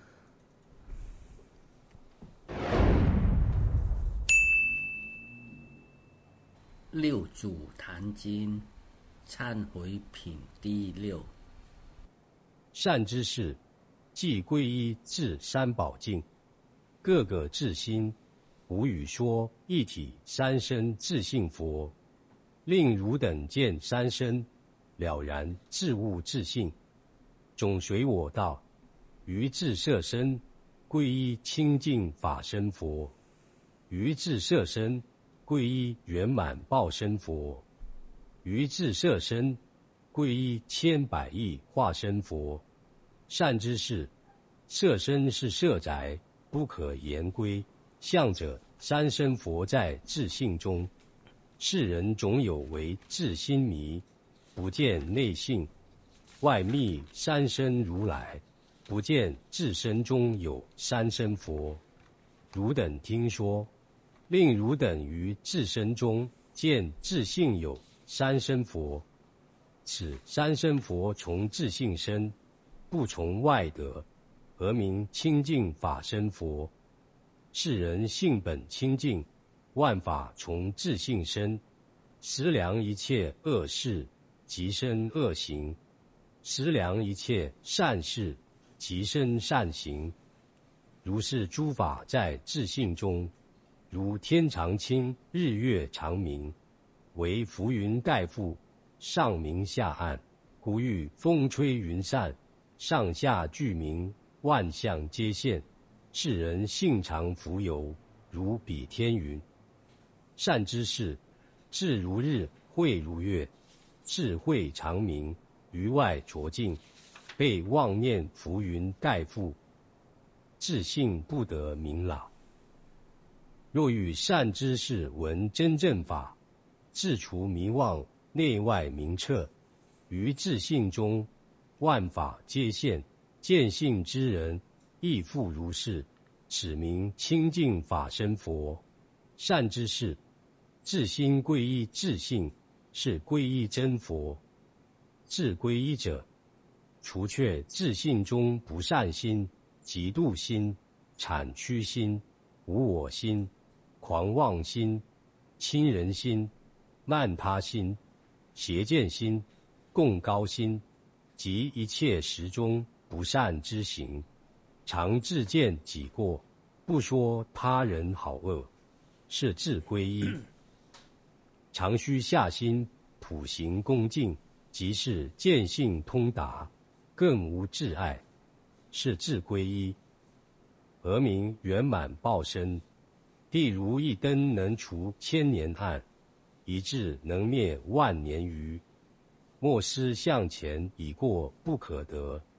六祖坛经忏悔品第六。 善知识，即皈依至三宝境，各个至心，无语说一体三身自性佛，令汝等见三身，了然自悟自性，总随我道，于自摄身，皈依清净法身佛，于自摄身，皈依圆满报身佛，于自摄身，皈依千百亿化身佛。善知识，摄身是摄宅，不可言归。相者，三身佛在自性中。世人总有为自心迷，不见内性，外密三身如来，不见自身中有三身佛。汝等听说，令汝等于自身中见自性有三身佛，此三身佛从自性生，不从外得，何名清净法身佛？世人性本清净，万法从自性生，思量一切恶事，即生恶行；思量一切善事，即生善行。如是诸法在自性中，如天常清，日月常明，为浮云盖覆，上明下暗，故欲风吹云散，上下俱明，万象皆现。世人性常浮游，如比天云。善知识，智如日，慧如月，智慧常明，于外着净，被妄念浮云盖覆，自性不得明朗。若欲善知识闻真正法，自除迷妄，内外明彻，于自性中，万法皆现，见性之人亦复如是，此名清净法身佛。善知识，自心皈依自性，是皈依真佛。自皈依者，除却自性中不善心、嫉妒心、谄曲心、无我心、狂妄心、亲人心、慢他心、邪见心、共高心，及一切时中不善之行，常自见己过，不说他人好恶，是自皈依。常须下心，普行恭敬，即是见性通达，更无挚爱，是自皈依。何名圆满报身？譬如一灯能除千年暗，一智能灭万年愚。莫思向前已过不可得，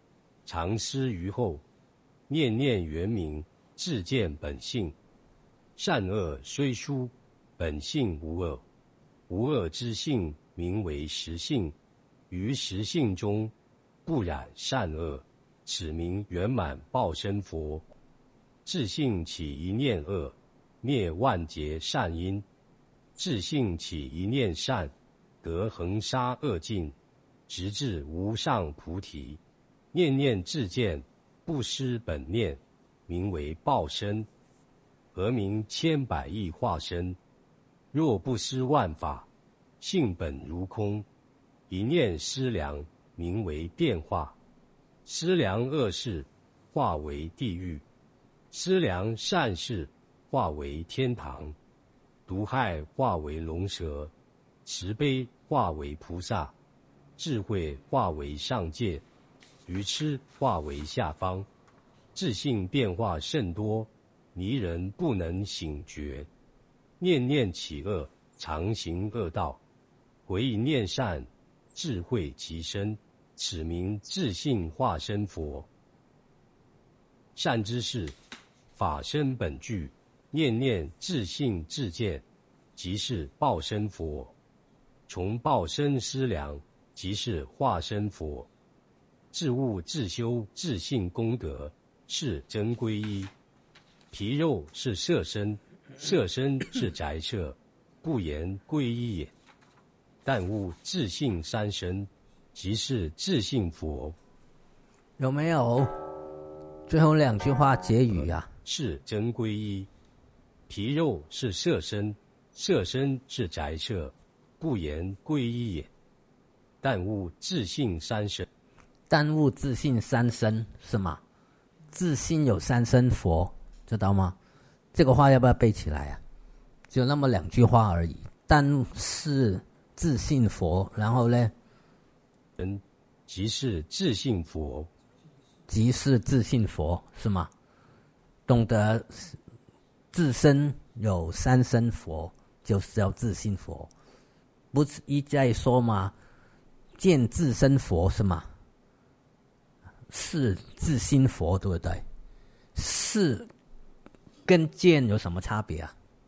常施于后，念念圆明，自见本性。善恶虽殊，本性无恶。无恶之性，名为实性。于实性中，不染善恶，此名圆满报身佛。自性起一念恶，灭万劫善因；自性起一念善，得恒沙恶尽，直至无上菩提。念念自见，不失本念，名为报身。何名千百亿化身？若不失万法，性本如空。一念思量，名为变化。思量恶事，化为地狱；思量善事，化为天堂。毒害化为龙蛇，慈悲化为菩萨，智慧化为上界，愚痴化为下方。自性变化甚多，迷人不能醒觉。念念起恶，常行恶道；回一念善，智慧极深。此名自性化身佛。善知识，法身本具，念念自性自见，即是报身佛。从报身思量，即是化身佛。自悟自修自性功德，是真皈依。皮肉是色身，色身是宅舍，不言皈依也。但悟自性三身，即是自性佛。 有没有最后两句话结语啊？ 是真皈依。皮肉是色身，色身是宅舍，不言皈依也。但悟自性三身， 但悟自性三身是吗？自性有三身佛，知道吗？这个话要不要背起来啊？就那么两句话而已。但是自性佛，然后呢？ 人即是自性佛， 即是自性佛是吗？懂得自身有三身佛，就是叫自性佛。不是一再说吗？见自身佛是吗？是自心佛，对不对？是跟见有什么差别啊？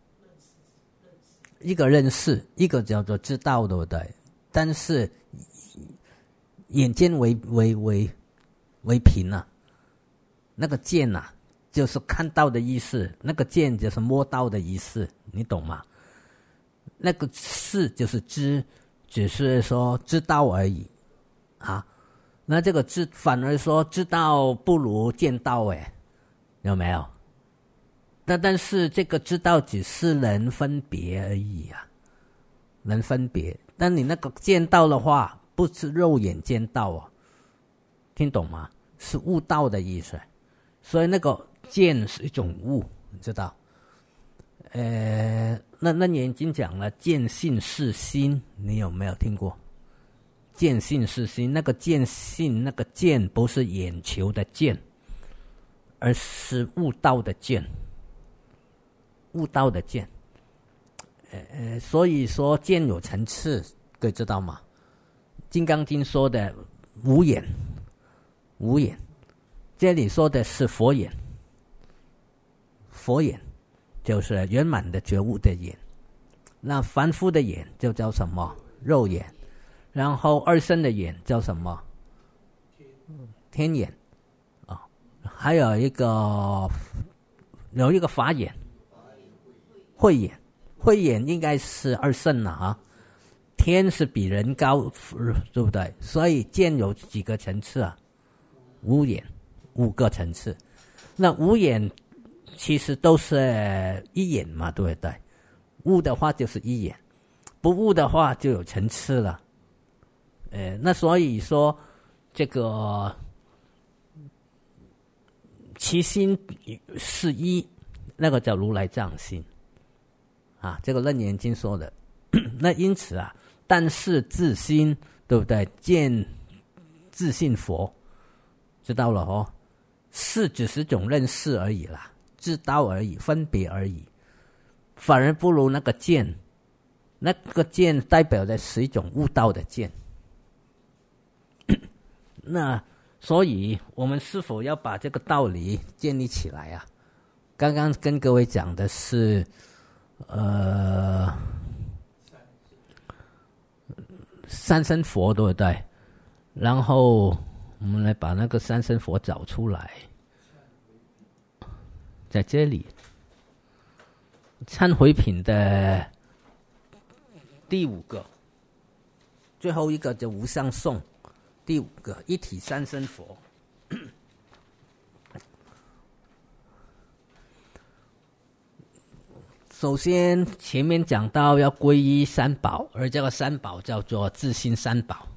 一个认识，一个叫做知道，对不对？但是眼见为为为为凭啊，那个见啊，就是看到的意思；那个见就是摸到的意思，你懂吗？那个是就是知，只是说知道而已啊。那这个知反而说知道不如见到，哎，有没有？那但是这个知道只是能分别而已啊，能分别。但你那个见到的话，不是肉眼见到哦，听懂吗？是悟道的意思。所以那个见是一种悟，你知道？呃，那那你已经讲了见性是心，你有没有听过？见性是心，那个见性，那个见不是眼球的见，而是悟道的见，悟道的见。呃呃，所以说见有层次，各位知道吗？《金刚经》说的无眼，无眼，这里说的是佛眼，佛眼就是圆满的觉悟的眼。那凡夫的眼就叫什么？肉眼。然后二圣的眼叫什么？天眼啊、哦，还有一个有一个法眼，慧眼，慧眼应该是二圣了啊。天是比人高，对不对？所以见有几个层次啊？五眼，五个层次。那五眼其实都是一眼嘛，对不对？悟的话就是一眼，不悟的话就有层次了。呃，那所以说，这个其心是一，那个叫如来藏心啊，这个楞严经说的。那因此啊，但是自心，对不对？见自性佛，知道了哦。是只是种认识而已啦，知道而已，分别而已，反而不如那个见。那个见代表的是一种悟道的见。那所以我们是否要把这个道理建立起来啊？刚刚跟各位讲的是，呃，三身佛，对不对？然后我们来把那个三身佛找出来，在这里，忏悔品的第五个，最后一个就无上颂，第五个一体三身佛。首先前面讲到要皈依三宝，而这个三宝叫做自心三宝。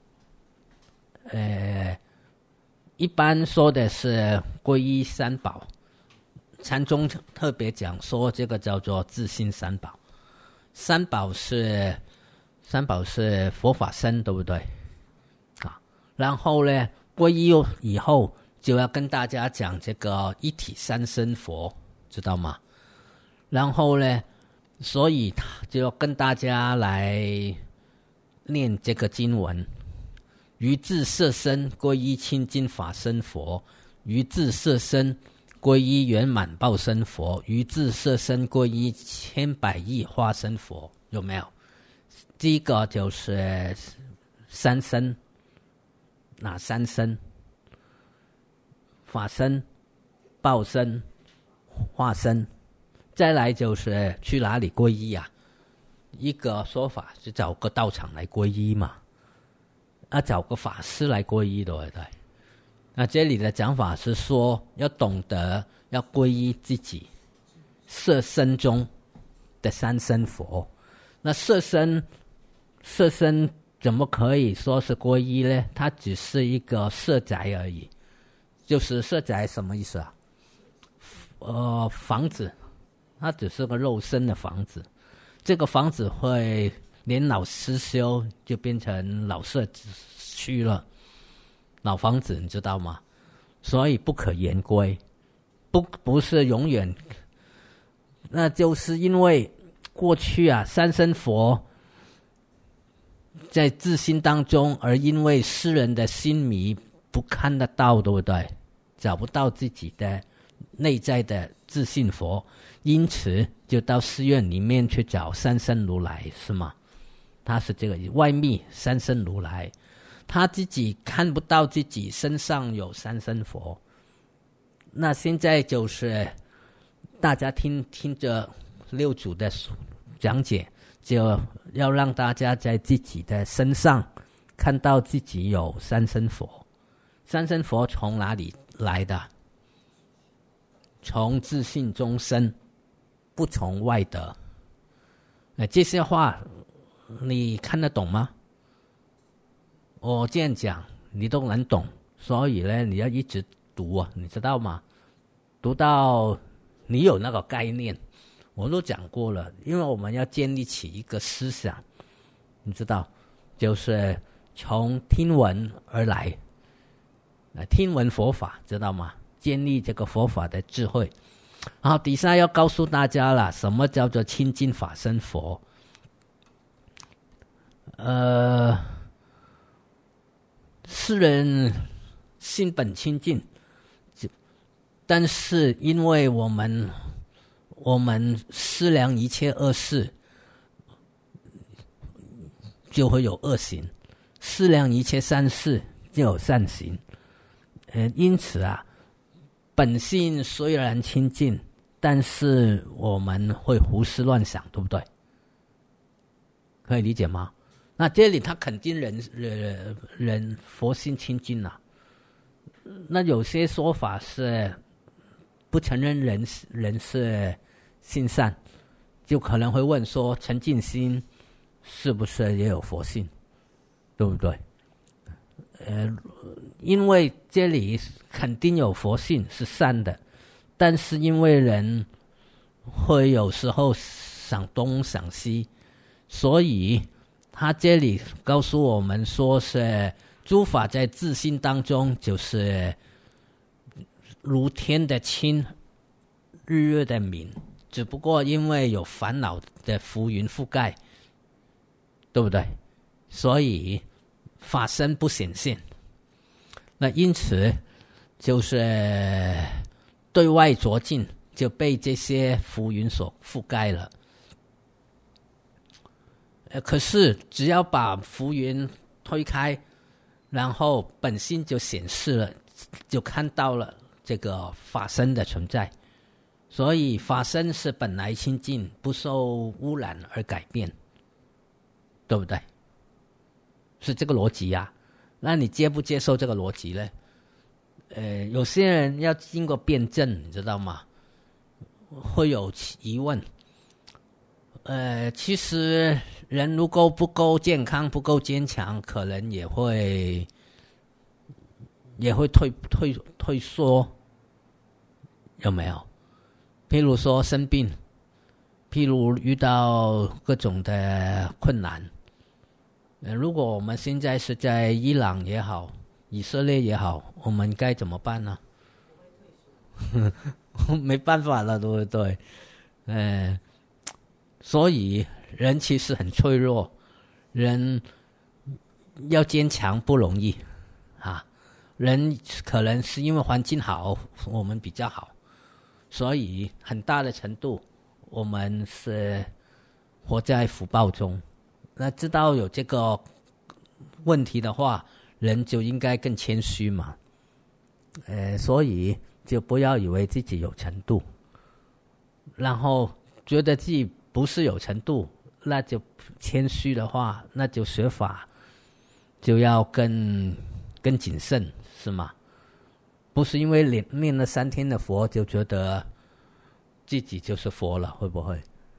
呃，一般说的是皈依三宝，禅宗特别讲说这个叫做自心三宝。三宝是三宝是佛法身，对不对？啊，然后呢，皈依以后就要跟大家讲这个一体三身佛，知道吗？然后呢，所以他就要跟大家来念这个经文：于自色身皈依清净法身佛，于自色身皈依圆满报身佛，于自色身皈依千百亿化身佛。有没有？第一个就是三身，哪三身？法身、报身、化身。再来就是去哪里皈依啊？一个说法是找个道场来皈依嘛，啊，找个法师来皈依，对不对？那这里的讲法是说，要懂得要皈依自己色身中的三身佛。那色身，色身怎么可以说是皈依呢？它只是一个色宅而已。就是色宅什么意思啊？呃，房子。它只是个肉身的房子，这个房子会年老失修，就变成老社区了，老房子，你知道吗？所以不可言归，不不是永远。那就是因为过去啊，三身佛在自心当中，而因为世人的心迷不看得到，对不对？找不到自己的内在的自性佛。因此就到寺院里面去找三身如来，是吗？他是这个外密三身如来，他自己看不到自己身上有三身佛。那现在就是大家听听着六祖的讲解，就要让大家在自己的身上看到自己有三身佛。三身佛从哪里来的？从自性中生，不从外得。呃，这些话你看得懂吗？我这样讲你都能懂，所以呢你要一直读啊，你知道吗？读到你有那个概念。我都讲过了，因为我们要建立起一个思想，你知道，就是从听闻而来，呃，听闻佛法，知道吗？建立这个佛法的智慧。然后底下要告诉大家了，什么叫做清净法身佛？呃，世人性本清净，但是因为我们我们思量一切恶事，就会有恶行；思量一切善事，就有善行。呃，因此啊。本性虽然清净，但是我们会胡思乱想，对不对？可以理解吗？那这里他肯定人人人佛性清净了、啊。那有些说法是不承认人人是性善，就可能会问说，陈净心是不是也有佛性？对不对？呃，因为这里肯定有佛性是善的，但是因为人会有时候想东想西，所以他这里告诉我们说是诸法在自心当中就是如天的清，日月的明，只不过因为有烦恼的浮云覆盖，对不对？所以法身不显现。 那因此就是对外着境就被这些浮云所覆盖了。呃，可是只要把浮云推开，然后本性就显示了，就看到了这个法身的存在。所以法身是本来清净，不受污染而改变，对不对？是这个逻辑啊。那你接不接受这个逻辑呢？呃，有些人要经过辩证，你知道吗？会有疑问。呃，其实人如果不够健康、不够坚强，可能也会也会退退退缩，有没有？譬如说生病，譬如遇到各种的困难。呃，如果我们现在是在伊朗也好，以色列也好，我们该怎么办呢？没办法了，对不对？呃，所以人其实很脆弱，人要坚强不容易啊。人可能是因为环境好，我们比较好。所以很大的程度我们是活在福报中。那知道有这个问题的话，人就应该更谦虚嘛。呃，所以就不要以为自己有程度，然后觉得自己不是有程度，那就谦虚的话，那就学法就要更更谨慎，是吗？不是因为念念了三天的佛就觉得自己就是佛了，会不会？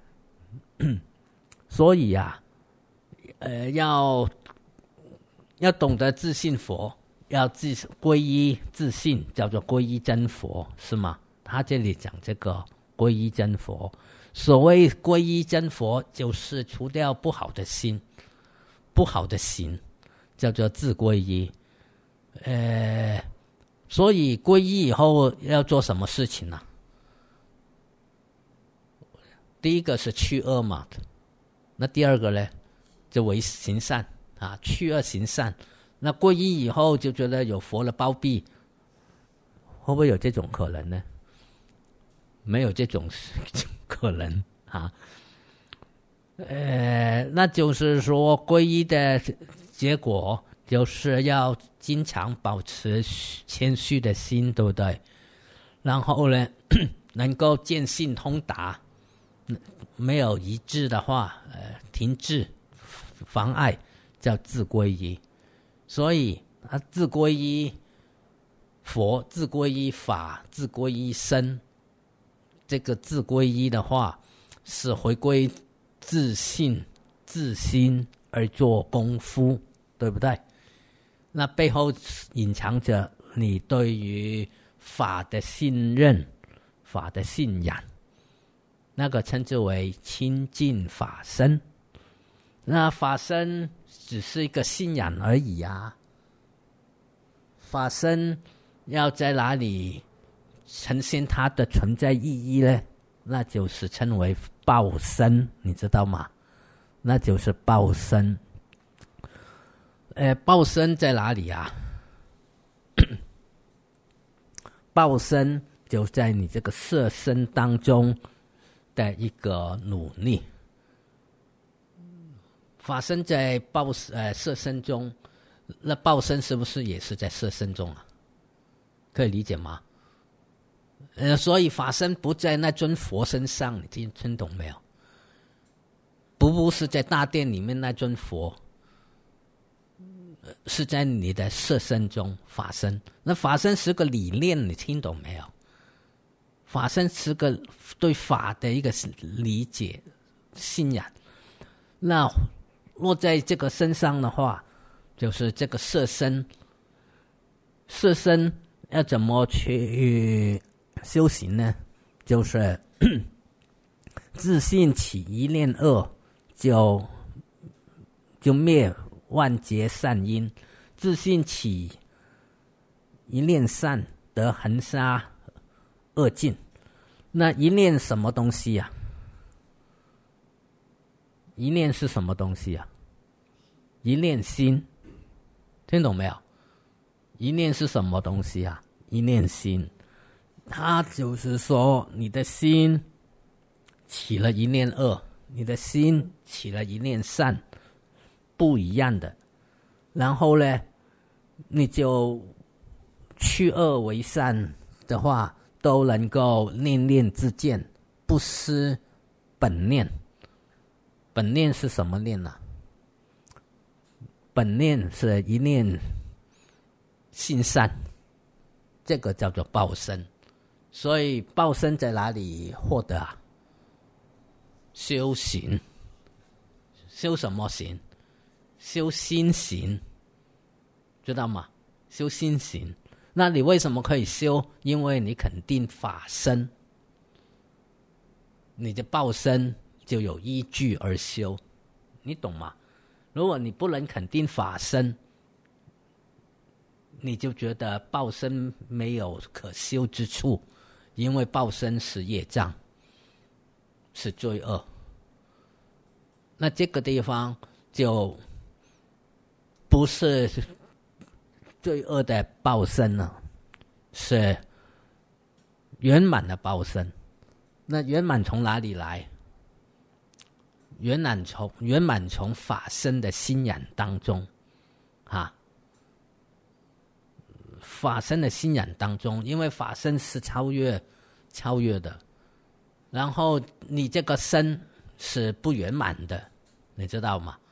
所以啊，呃，要要懂得自信佛，要自皈依自信，叫做皈依真佛，是吗？他这里讲这个皈依真佛，所谓皈依真佛，就是除掉不好的心、不好的行，叫做自皈依。呃。所以皈依以后要做什么事情呢？第一个是去恶嘛，那第二个呢，就为行善啊，去恶行善。那皈依以后就觉得有佛的包庇，会不会有这种可能呢？没有这种可能啊。呃，那就是说皈依的结果就是要经常保持谦虚的心，对不对？然后呢，能够见性通达，没有一致的话，呃，停滞、妨碍，叫自皈依。所以啊，自皈依佛、自皈依法、自皈依身，这个自皈依的话，是回归自信、自心而做功夫，对不对？那背后隐藏着你对于法的信任、法的信仰，那个称之为亲近法身。那法身只是一个信仰而已啊。法身要在哪里呈现它的存在意义呢？那就是称为报身，你知道吗？那就是报身。呃，报身在哪里啊？报身就在你这个色身当中的一个努力。法身在报呃色身中，那报身是不是也是在色身中啊？可以理解吗？呃，所以法身不在那尊佛身上，你听听懂没有？不不是在大殿里面那尊佛。是在你的色身中，法身。那法身是个理念，你听懂没有？法身是个对法的一个理解、信仰。那落在这个身上的话，就是这个色身。色身要怎么去修行呢？就是自信起一念恶，就就灭万劫善因，自信起一念善，得恒沙恶尽。那一念什么东西啊？一念是什么东西啊？一念心，听懂没有？ 一念是什么东西啊？一念心，它就是说你的心起了一念恶，你的心起了一念善，不一样的。然后呢，你就去恶为善的话，都能够念念之间，不失本念。本念是什么念呢、啊？本念是一念心善，这个叫做报身。所以报身在哪里获得啊？修行。修什么行？修心行，知道吗？修心行。那你为什么可以修？因为你肯定法身，你的报身就有依据而修，你懂吗？如果你不能肯定法身，你就觉得报身没有可修之处，因为报身是业障，是罪恶。那这个地方就不是罪恶的报身了，是圆满的报身。那圆满从哪里来？圆满从圆满从法身的心眼当中，啊，法身的心眼当中，因为法身是超越超越的，然后你这个身是不圆满的，你知道吗？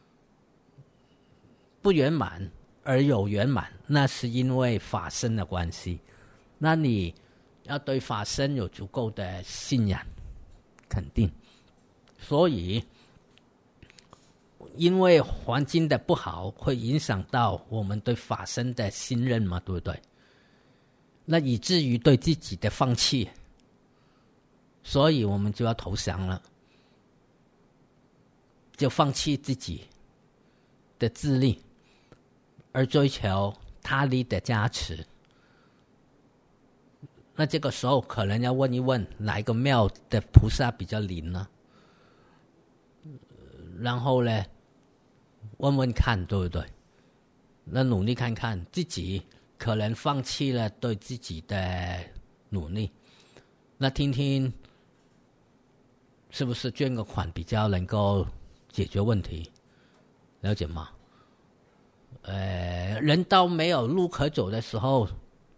不圆满而有圆满，那是因为法身的关系。那你要对法身有足够的信仰肯定。所以因为环境的不好会影响到我们对法身的信任嘛，对不对？那以至于对自己的放弃，所以我们就要投降了，就放弃自己的自力，而追求他力的加持。那这个时候可能要问一问，哪一个庙的菩萨比较灵呢？然后呢，问问看，对不对？那努力看看，自己可能放弃了对自己的努力，那听听是不是捐个款比较能够解决问题，了解吗？呃，人到没有路可走的时候，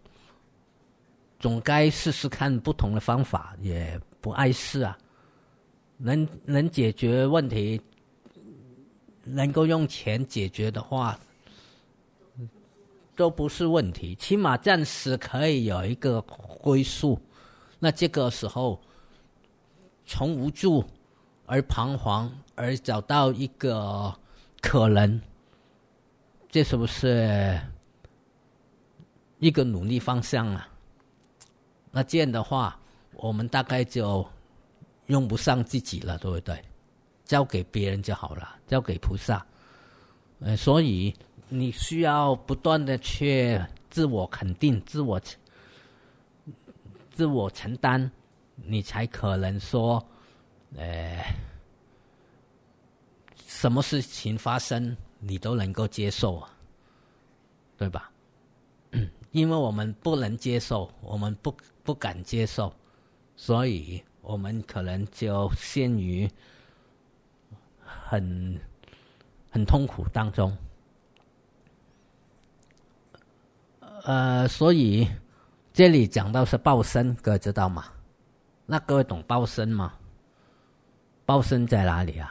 总该试试看不同的方法，也不碍事啊。能能解决问题，能够用钱解决的话，都不是问题。起码暂时可以有一个归宿。那这个时候，从无助而彷徨，而找到一个可能，这是不是一个努力方向啊？那这样的话，我们大概就用不上自己了，对不对？交给别人就好了，交给菩萨。呃，所以你需要不断的去自我肯定、自我自我承担，你才可能说，呃，什么事情发生你都能够接受啊，对吧？因为我们不能接受，我们不不敢接受，所以我们可能就陷于很很痛苦当中。呃，所以这里讲到是报身，各位知道吗？那各位懂报身吗？报身在哪里啊？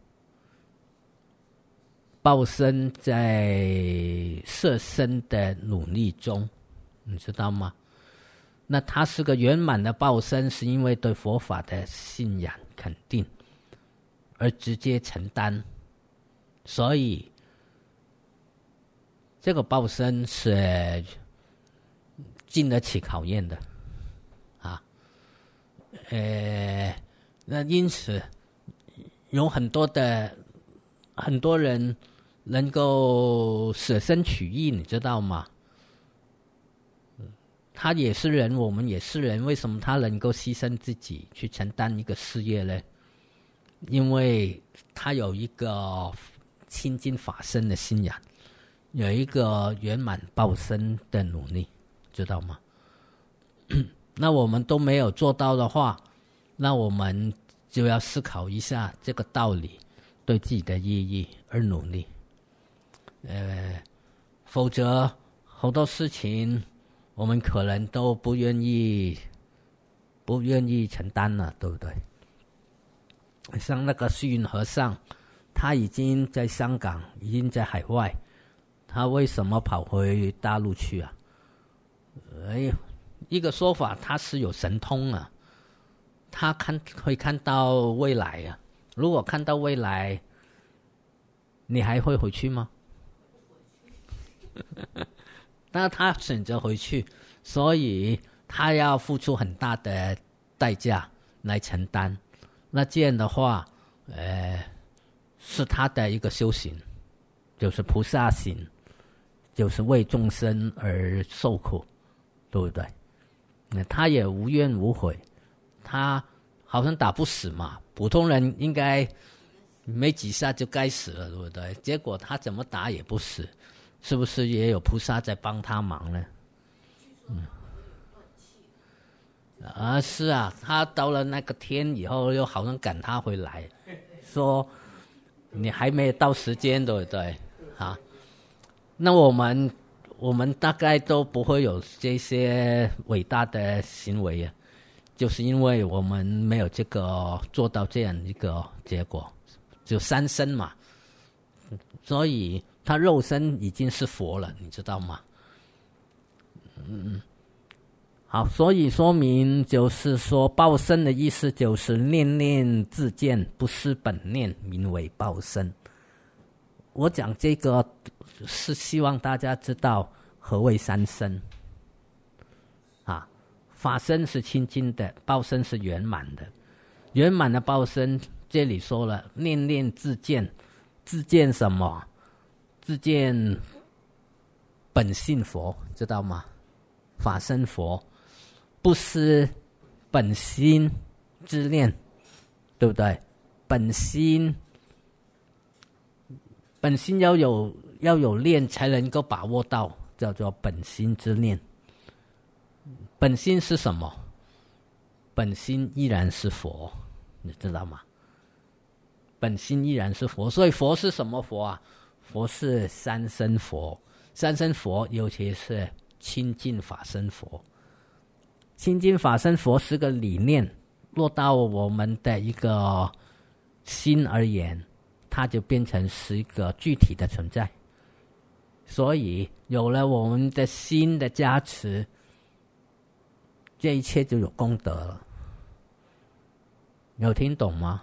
报身在摄身的努力中，你知道吗？那它是个圆满的报身，是因为对佛法的信仰肯定而直接承担，所以这个报身是经得起考验的啊。呃，那因此有很多的很多人能够舍身取义，你知道吗？他也是人，我们也是人，为什么他能够牺牲自己去承担一个事业呢？因为他有一个亲近法身的信仰， 有一个圆满报身的努力，知道吗？那我们都没有做到的话，那我们就要思考一下这个道理对自己的意义而努力。呃，否则好多事情我们可能都不愿意不愿意承担了，对不对？像那个虚云和尚，他已经在香港，已经在海外，他为什么跑回大陆去啊？哎呀，一个说法，他是有神通啊，他看会看到未来啊。如果看到未来，你还会回去吗？但他选择回去，所以他要付出很大的代价来承担。那这样的话，呃，是他的一个修行，就是菩萨行，就是为众生而受苦，对不对？他也无怨无悔，他好像打不死嘛，普通人应该没几下就该死了，对不对？结果他怎么打也不死，是不是也有菩萨在帮他忙呢？嗯，啊，是啊，他到了那个天以后，又好像赶他回来，说你还没到时间，对不对？啊，那我们我们大概都不会有这些伟大的行为啊，就是因为我们没有这个做到这样一个结果，就三身嘛，所以他肉身已经是佛了，你知道吗？嗯，好，所以说明就是说报身的意思就是念念自见，不失本念，名为报身。我讲这个是希望大家知道何谓三身啊，法身是清净的，报身是圆满的。圆满的报身，这里说了念念自见，自见什么？自见本性佛，知道吗？法身佛，不失本心之念，对不对？本心，本心要有要有念才能够把握到，叫做本心之念。本心是什么？本心依然是佛，你知道吗？本心依然是佛，所以佛是什么佛啊？佛是三身佛，三身佛尤其是清净法身佛。清净法身佛是个理念，落到我们的一个心而言，它就变成是一个具体的存在。所以有了我们的心的加持，这一切就有功德了。有听懂吗？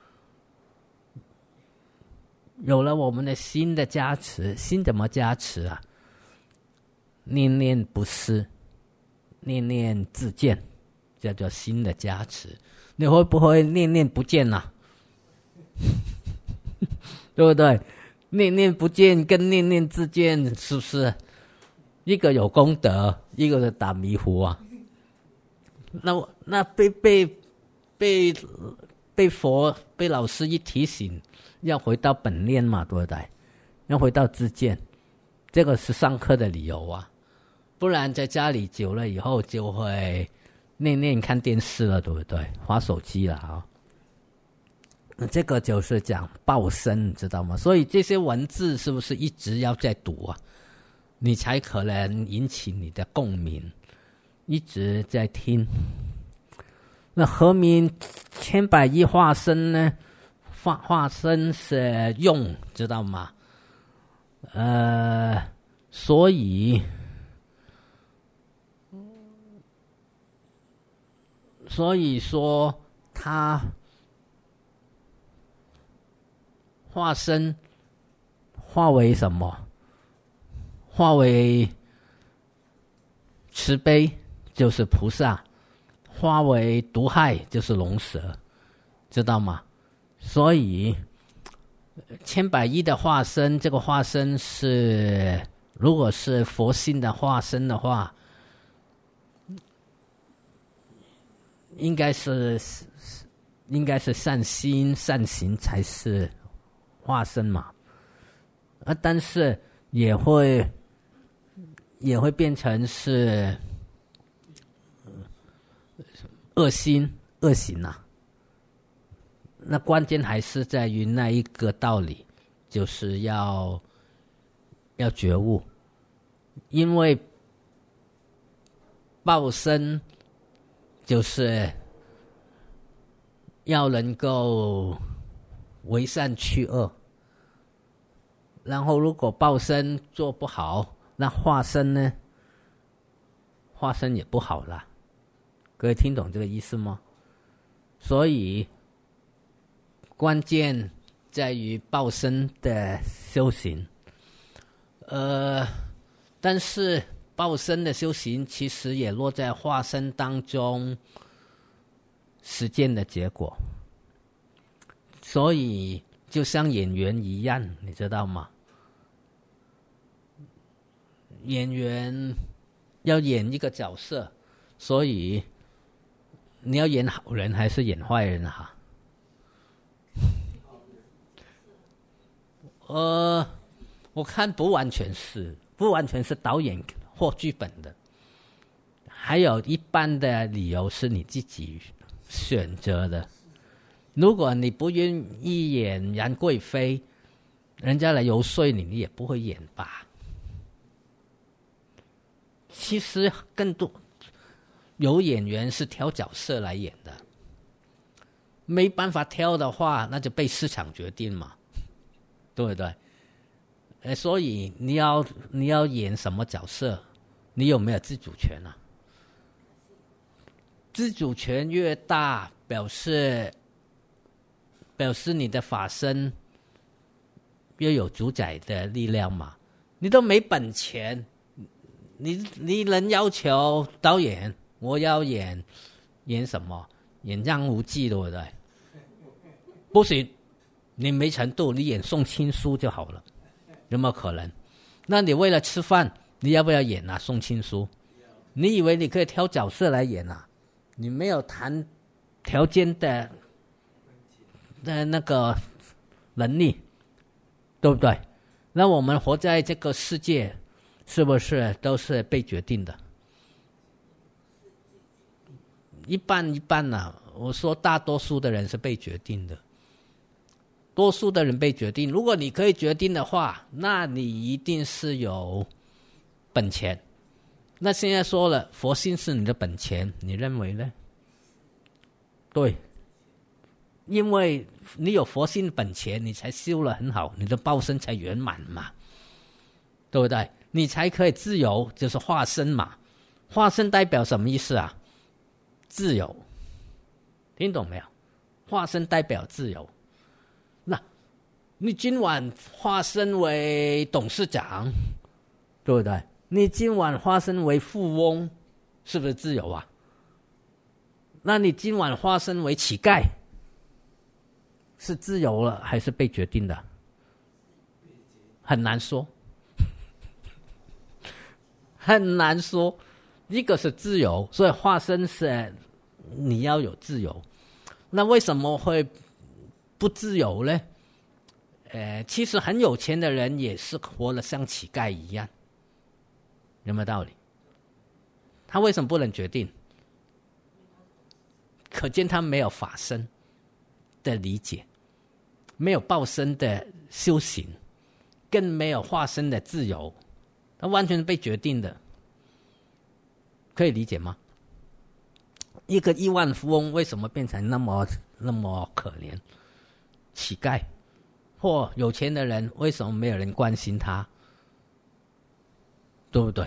有了我们的心的加持，心怎么加持啊？念念不失，念念自见，叫做心的加持。你会不会念念不见啊？对不对？念念不见跟念念自见，是不是一个有功德，一个是打迷糊啊？那那被被被被佛被老师一提醒，要回到本念嘛，对不对？要回到自见，这个是上课的理由啊。不然在家里久了以后，就会念念看电视了，对不对？滑手机了啊。那这个就是讲报身，你知道吗？所以这些文字是不是一直要在读啊？你才可能引起你的共鸣，一直在听。那何名千百亿化身呢？化化身是用，知道吗？呃，所以。所以说，他化身化为什么？化为慈悲，就是菩萨；化为毒害，就是龙蛇，知道吗？所以千百亿的化身，这个化身是，如果是佛性的化身的话，应该是应该是善心善行才是化身嘛，啊，但是也会也会变成是恶心恶行啊。那关键还是在于那一个道理，就是要要觉悟，因为报身就是要能够为善去恶，然后如果报身做不好，那化身呢？化身也不好啦。各位听懂这个意思吗？所以关键在于报身的修行。呃，但是报身的修行其实也落在化身当中实践的结果。所以就像演员一样，你知道吗？演员要演一个角色，所以你要演好人还是演坏人啊？呃，我看不完全是，不完全是导演或剧本的，还有一半的理由是你自己选择的。如果你不愿意演杨贵妃，人家来游说你，你也不会演吧？其实更多有演员是挑角色来演的，没办法挑的话，那就被市场决定嘛，对不对？呃，所以你要你要演什么角色，你有没有自主权啊？自主权越大，表示表示你的法身越有主宰的力量嘛。你都没本钱，你你能要求导演我要演演什么？演张无忌，对不对？不行，你没程度，你演宋青书就好了，有没有可能？那你为了吃饭，你要不要演啊？宋青书，你以为你可以挑角色来演啊？你没有谈条件的的那个能力，对不对？那我们活在这个世界，是不是都是被决定的？一半一半啊，我说大多数的人是被决定的，多数的人被决定。如果你可以决定的话，那你一定是有本钱。那现在说了，佛性是你的本钱，你认为呢？对，因为你有佛性本钱，你才修了很好，你的报身才圆满嘛，对不对？你才可以自由，就是化身嘛。化身代表什么意思啊？自由，听懂没有？化身代表自由。那你今晚化身为董事长，对不对？你今晚化身为富翁，是不是自由啊？那你今晚化身为乞丐，是自由了还是被决定的？很难说，很难说。一个是自由，所以化身是你要有自由。那为什么会不自由呢？呃，其实很有钱的人也是活得像乞丐一样，有没有道理？他为什么不能决定？可见他没有法身的理解，没有报身的修行，更没有化身的自由，他完全是被决定的。可以理解吗？一个亿万富翁为什么变成那么那么可怜？乞丐或有钱的人为什么没有人关心他？对不对？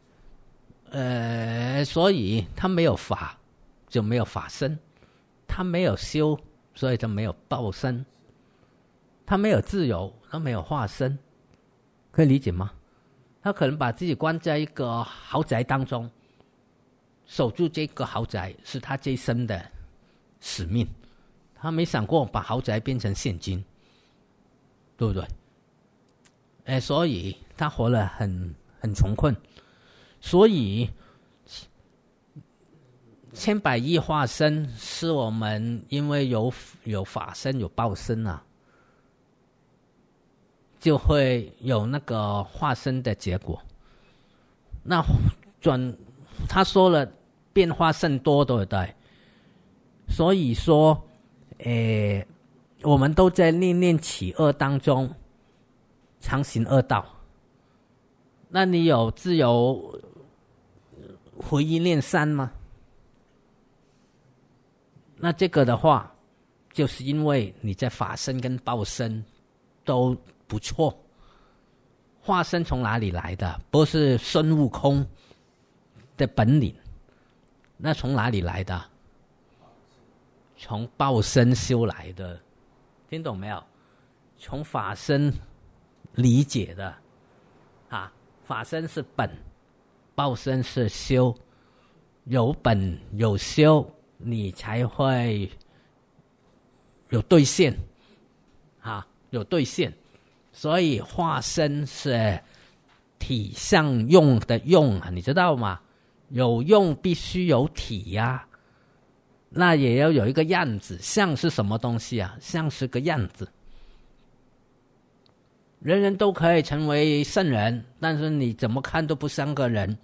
呃，所以他没有法，就没有法身；他没有修，所以他没有报身；他没有自由，他没有化身。可以理解吗？他可能把自己关在一个豪宅当中，守住这个豪宅是他这一生的使命，他没想过把豪宅变成现金，对不对？哎，所以他活得很很穷困，所以千百亿化身是我们因为有有法身有报身啊， 就会有那个化生的结果。那转他说了变化甚多，对不对？所以说诶我们都在念念起恶当中常行恶道。那你有自由回忆念善吗？那这个的话就是因为你在法身跟报身都不错。化身从哪里来的？不是孙悟空的本领，那从哪里来的？从报身修来的，听懂没有？从法身理解的啊，法身是本，报身是修，有本有修，你才会有兑现啊，有兑现。所以化身是体相用的用啊，你知道吗？有用必须有体呀、啊，那也要有一个样子。相是什么东西啊？相是个样子。人人都可以成为圣人，但是你怎么看都不像个人，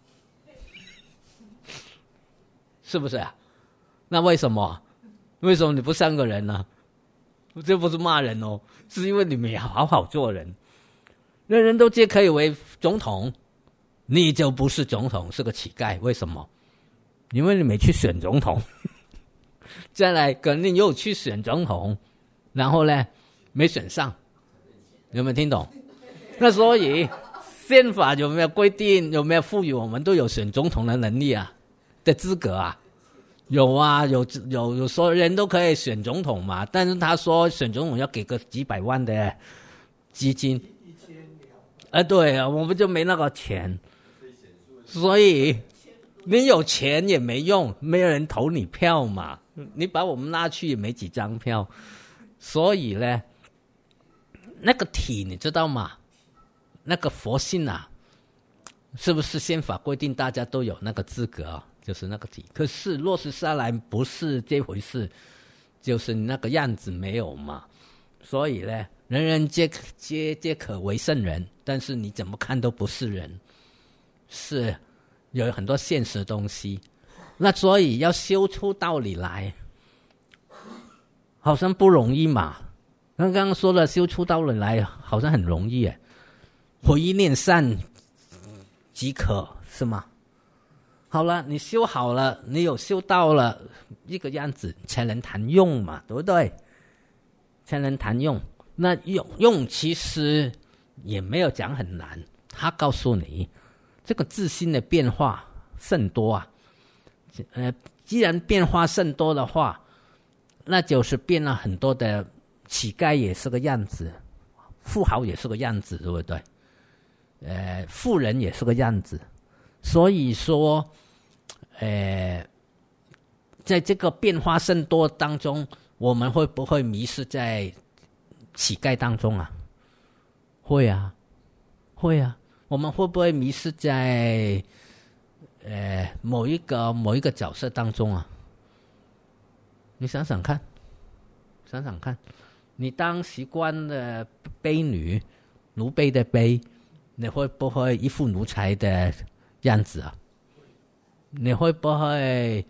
是不是啊？那为什么？为什么你不像个人呢？这不是骂人哦，是因为你没好好做人。人人都皆可以为总统，你就不是总统，是个乞丐。为什么？因为你没去选总统。再来肯定又去选总统，然后呢没选上，有没有听懂？那所以宪法有没有规定，有没有赋予我们都有选总统的能力啊的资格啊？有啊，有有有说人都可以选总统嘛，但是他说选总统要给个几百万的基金，啊，对啊，我们就没那个钱，所以你有钱也没用，没有人投你票嘛，你把我们拉去也没几张票，所以呢，那个体你知道吗？那个佛性啊，是不是宪法规定大家都有那个资格啊？就是那个体，可是落实下来不是这回事，就是你那个样子没有嘛。所以呢，人人皆皆皆可为圣人，但是你怎么看都不是人，是有很多现实的东西。那所以要修出道理来，好像不容易嘛。刚刚说了修出道理来，好像很容易耶，回忆念善即可，是吗？好了，你修好了，你有修到了一个样子，才能谈用嘛，对不对？才能谈用。那用用其实也没有讲很难，他告诉你，这个自心的变化甚多啊。呃，既然变化甚多的话，那就是变了很多的乞丐也是个样子，富豪也是个样子，对不对？呃，富人也是个样子。所以说，呃，在这个变化甚多当中，我们会不会迷失在乞丐当中啊？会啊，会啊。我们会不会迷失在呃某一个某一个角色当中啊？你想想看，想想看，你当习惯了卑女，奴婢的卑，你会不会一副奴才的样子啊？你会不会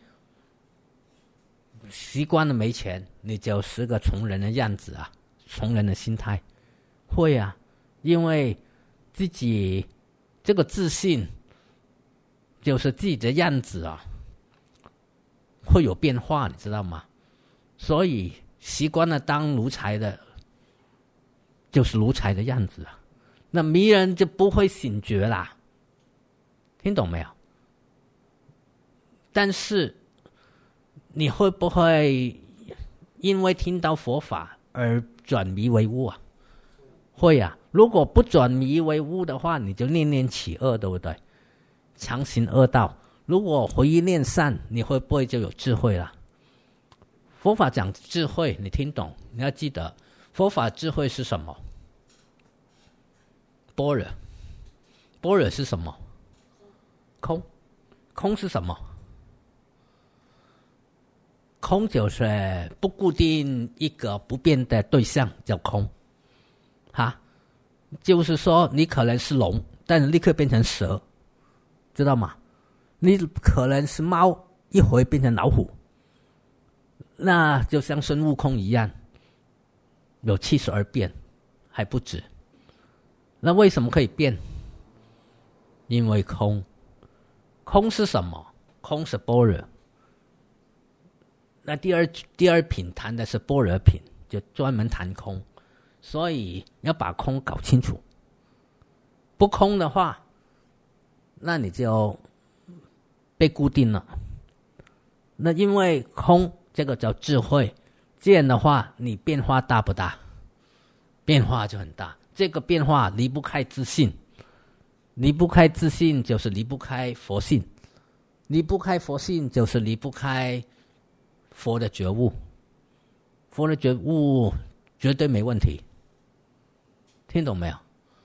习惯了没钱，你就是个穷人的样子啊？穷人的心态，会啊，因为自己这个自信就是自己的样子啊，会有变化，你知道吗？所以习惯了当奴才的，就是奴才的样子啊，那迷人就不会醒觉啦。听懂没有？但是你会不会因为听到佛法而转迷为悟啊？会啊。如果不转迷为悟的话，你就念念起恶，对不对？常行恶道。如果回忆念善，你会不会就有智慧了？佛法讲智慧，你听懂？你要记得，佛法智慧是什么？般若。般若是什么？空。空是什么？空就是不固定一个不变的对象，叫空。哈， 就是说你可能是龙，但是立刻变成蛇，知道吗？你可能是猫，一会变成老虎，那就像孙悟空一样，有七十二变，还不止。那为什么可以变？因为空。空是什么？空是般若。那第二第二品谈的是般若品，就专门谈空，所以要把空搞清楚。不空的话，那你就被固定了。那因为空这个叫智慧，这样的话你变化大不大？变化就很大。这个变化离不开自信，离不开自信就是离不开佛性，离不开佛性就是离不开佛的觉悟。佛的觉悟绝对没问题，听懂没有？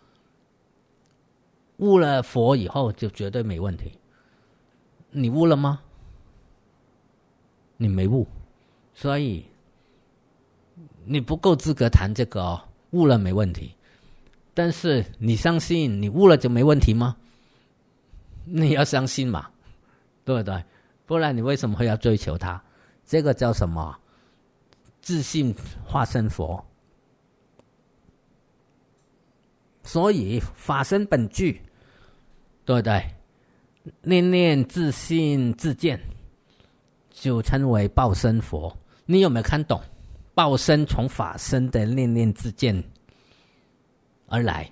悟了佛以后就绝对没问题。你悟了吗？你没悟，所以你不够资格谈这个哦。悟了没问题，但是你相信你悟了就没问题吗？你要相信嘛，对不对？不然你为什么会要追求它？这个叫什么？自信化身佛。所以法身本具，对不对？念念自信自见，就称为报身佛。你有没有看懂？报身从法身的念念自见而来。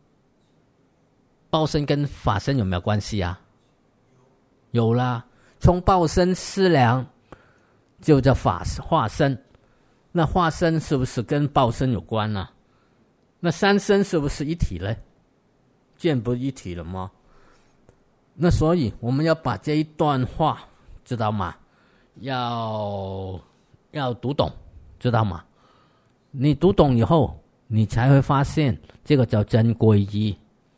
报身跟法身有没有关系啊？有啦，从报身思量就叫法化身。那化身是不是跟报身有关呢、啊？那三身是不是一体了？见不一体了吗？那所以我们要把这一段话知道吗？要要读懂，知道吗？你读懂以后，你才会发现这个叫真皈依。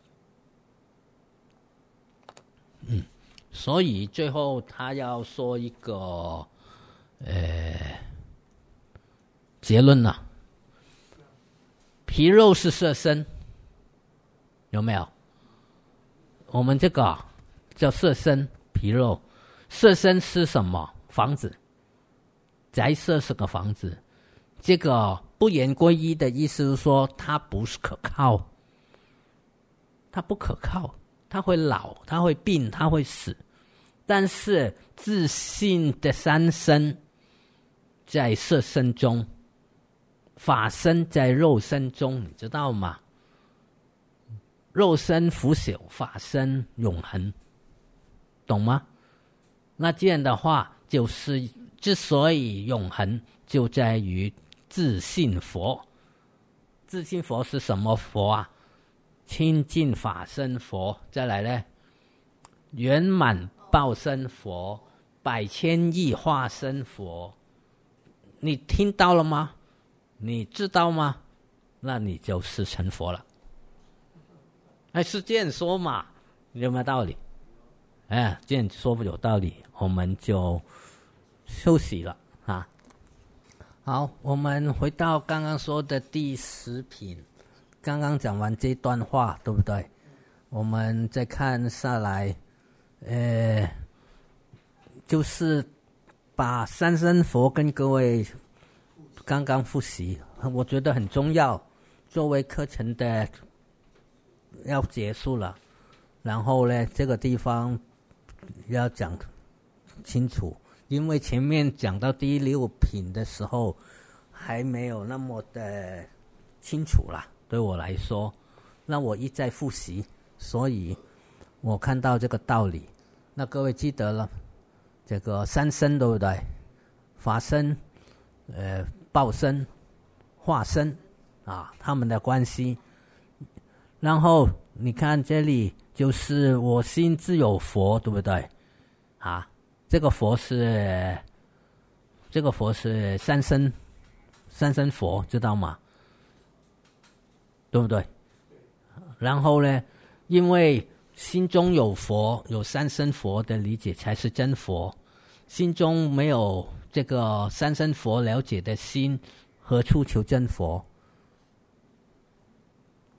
嗯，所以最后他要说一个呃结论啊，皮肉是色身，有没有？我们这个叫色身皮肉，色身是什么？房子，宅色是个房子。这个不言归一的意思是说，它不是可靠，它不可靠，它会老，它会病，它会死。但是自信的三身在色身中，法身在肉身中，你知道吗？肉身腐朽，法身永恒，懂吗？那这样的话，就是之所以永恒，就在于自信佛。自信佛是什么佛啊？清净法身佛。再来呢，圆满报身佛，百千亿化身佛。你听到了吗？你知道吗？那你就是成佛了。哎，是这样说嘛？有没有道理？哎，这样说有道理，我们就休息了啊。好，我们回到刚刚说的第十品，刚刚讲完这段话，对不对？我们再看下来，呃，就是把三身佛跟各位刚刚复习，我觉得很重要，作为课程的要结束了，然后呢，这个地方要讲清楚，因为前面讲到第六品的时候还没有那么的清楚啦，对我来说，那我一再复习，所以我看到这个道理。那各位记得了，这个三身对不对？法身、呃、报身、化身啊，他们的关系。然后你看这里就是我心自有佛，对不对？啊，这个佛是这个佛是三身三身佛，知道吗？对不对？然后呢，因为心中有佛，有三身佛的理解才是真佛，心中没有这个三身佛了解的心，何处求真佛？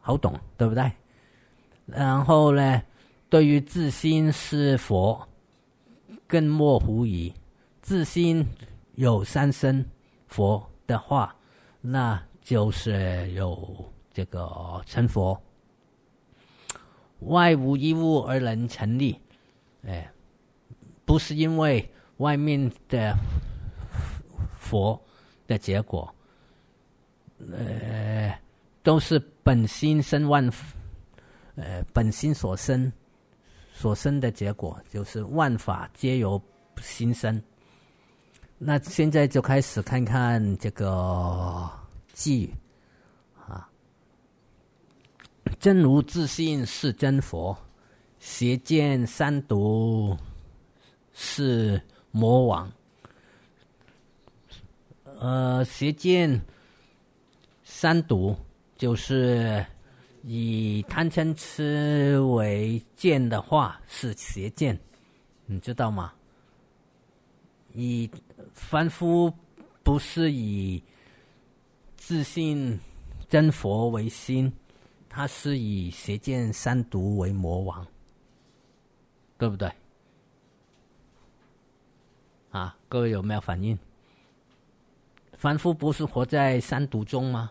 好懂，对不对？然后呢，对于自心是佛，更模糊于自心有三身佛的话，那就是有这个成佛。外无一物而能成立，哎，不是因为外面的佛的结果，呃，都是本心生万，呃，本心所生，所生的结果就是万法皆由心生。那现在就开始看看这个偈语啊，真如自性是真佛，邪见三毒是魔王。呃，邪见三毒就是以贪嗔痴为见的话是邪见，你知道吗？以凡夫不是以自性真佛为心，他是以邪见三毒为魔王，对不对？啊，各位有没有反应？凡夫不是活在三毒中吗？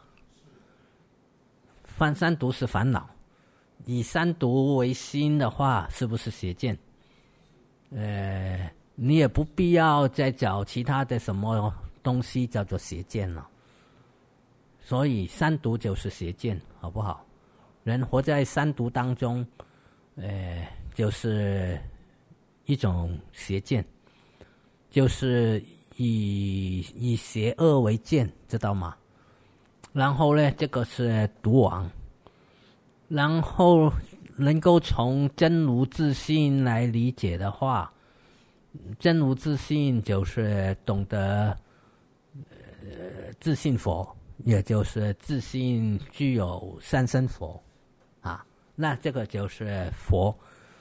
犯三毒是烦恼，以三毒为心的话，是不是邪见？呃，你也不必要再找其他的什么东西叫做邪见了。所以三毒就是邪见，好不好？人活在三毒当中，呃，就是一种邪见，就是以以邪恶为见，知道吗？然后呢，这个是毒王，然后能够从真如自性来理解的话，真如自性就是懂得呃自性佛，也就是自性具有三身佛啊，那这个就是佛。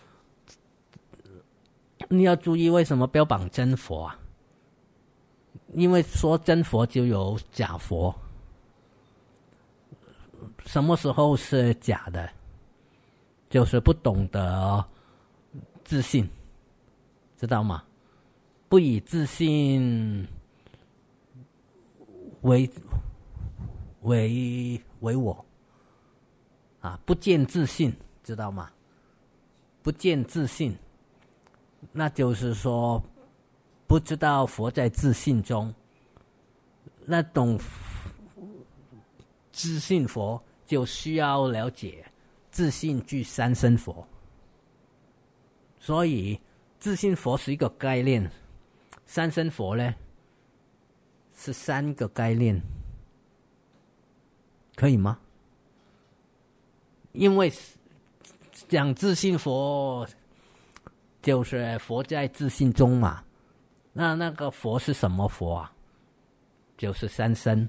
你要注意为什么标榜真佛啊？因为说真佛就有假佛。什么时候是假的？就是不懂得自信，知道吗？不以自信为为为我啊，不见自信，知道吗？不见自信，那就是说不知道佛在自信中。那懂自信佛就需要了解自信具三身佛，所以自信佛是一个概念，三身佛呢是三个概念，可以吗？因为讲自信佛就是佛在自信中嘛，那那个佛是什么佛啊？就是三身，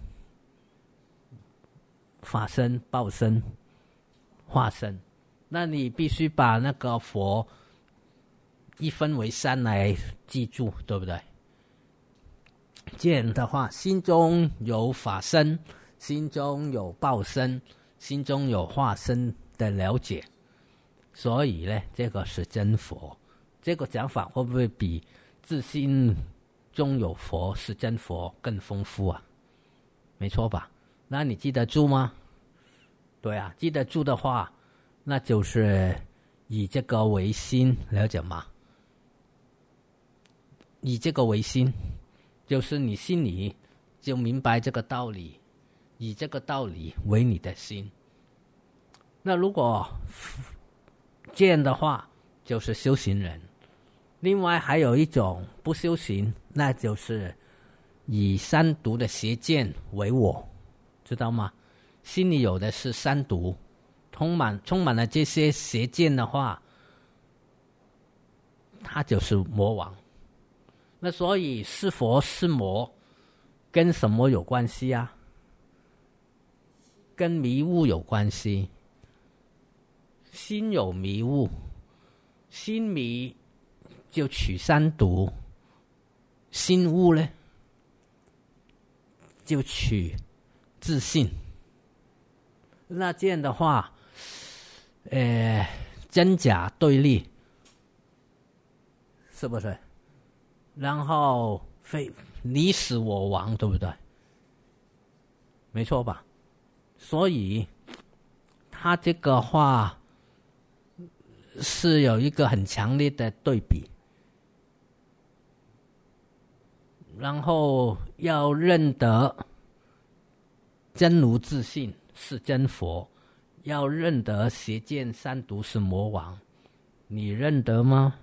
法身、报身、化身。那你必须把那个佛一分为三来记住，对不对？这样的话，心中有法身，心中有报身，心中有化身的了解，所以呢，这个是真佛。这个讲法会不会比自心中有佛是真佛更丰富啊？没错吧？那你记得住吗？对啊，记得住的话，那就是以这个为心，了解吗？以这个为心，就是你心里就明白这个道理，以这个道理为你的心。那如果这样的话，就是修行人。另外还有一种不修行，那就是以三毒的邪见为我，知道吗？心里有的是三毒，充满充满了这些邪见的话，他就是魔王。那所以是佛是魔跟什么有关系啊？跟迷雾有关系。心有迷雾，心迷就取三毒，心悟呢就取自信。 那这样的话，呃，真假对立，是不是？然后非你死我亡，对不对？没错吧？所以他这个话是有一个很强烈的对比，然后要认得真如自性是真佛，要认得邪见三毒是魔王，你认得吗？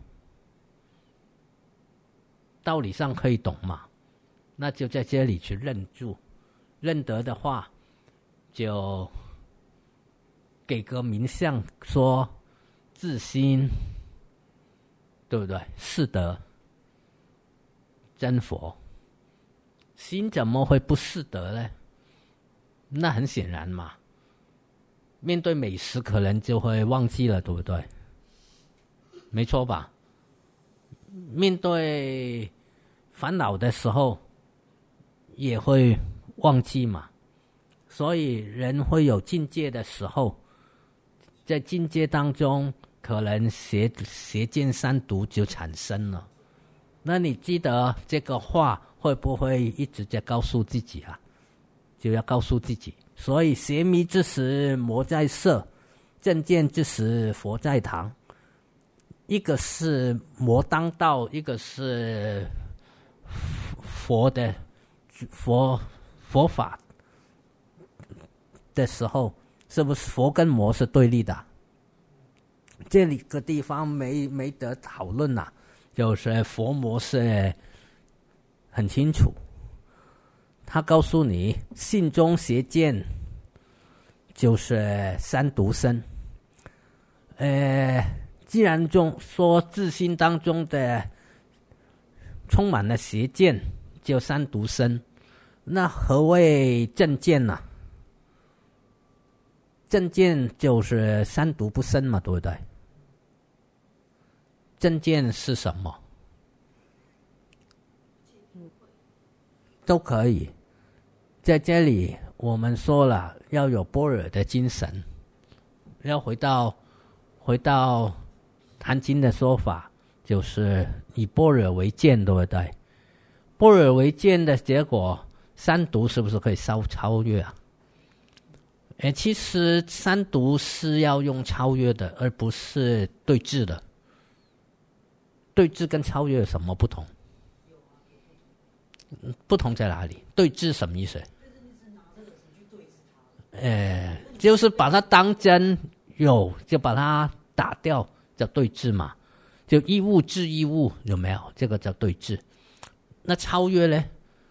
道理上可以懂嘛？那就在这里去认住，认得的话，就给个名相说自心，对不对？是得真佛，心怎么会不是得呢？那很显然嘛，面对美食可能就会忘记了，对不对？没错吧？面对烦恼的时候也会忘记嘛，所以人会有境界的时候，在境界当中可能邪邪见三毒就产生了。那你记得这个话会不会一直在告诉自己啊？就要告诉自己，所以邪迷之时魔在色，正见之时佛在堂。一个是魔当道，一个是佛的佛佛法的时候，是不是佛跟魔是对立的？这里个地方没没得讨论呐、啊，就是佛魔是很清楚，他告诉你，性中邪见就是三毒身。呃，既然中说自心当中的充满了邪见，就三毒身，那何谓正见呢、啊？正见就是三毒不生嘛，对不对？正见是什么？都可以。在这里我们说了，要有般若的精神，要回到回到坛经的说法，就是以般若为鉴，对不对？般若为鉴的结果，三毒是不是可以超超越啊？诶，其实三毒是要用超越的，而不是对峙的。对峙跟超越有什么不同？不同在哪里？对峙什么意思？呃，就是把它当真有，就把它打掉，叫对峙嘛。就一物治一物，有没有？这个叫对峙。那超越呢？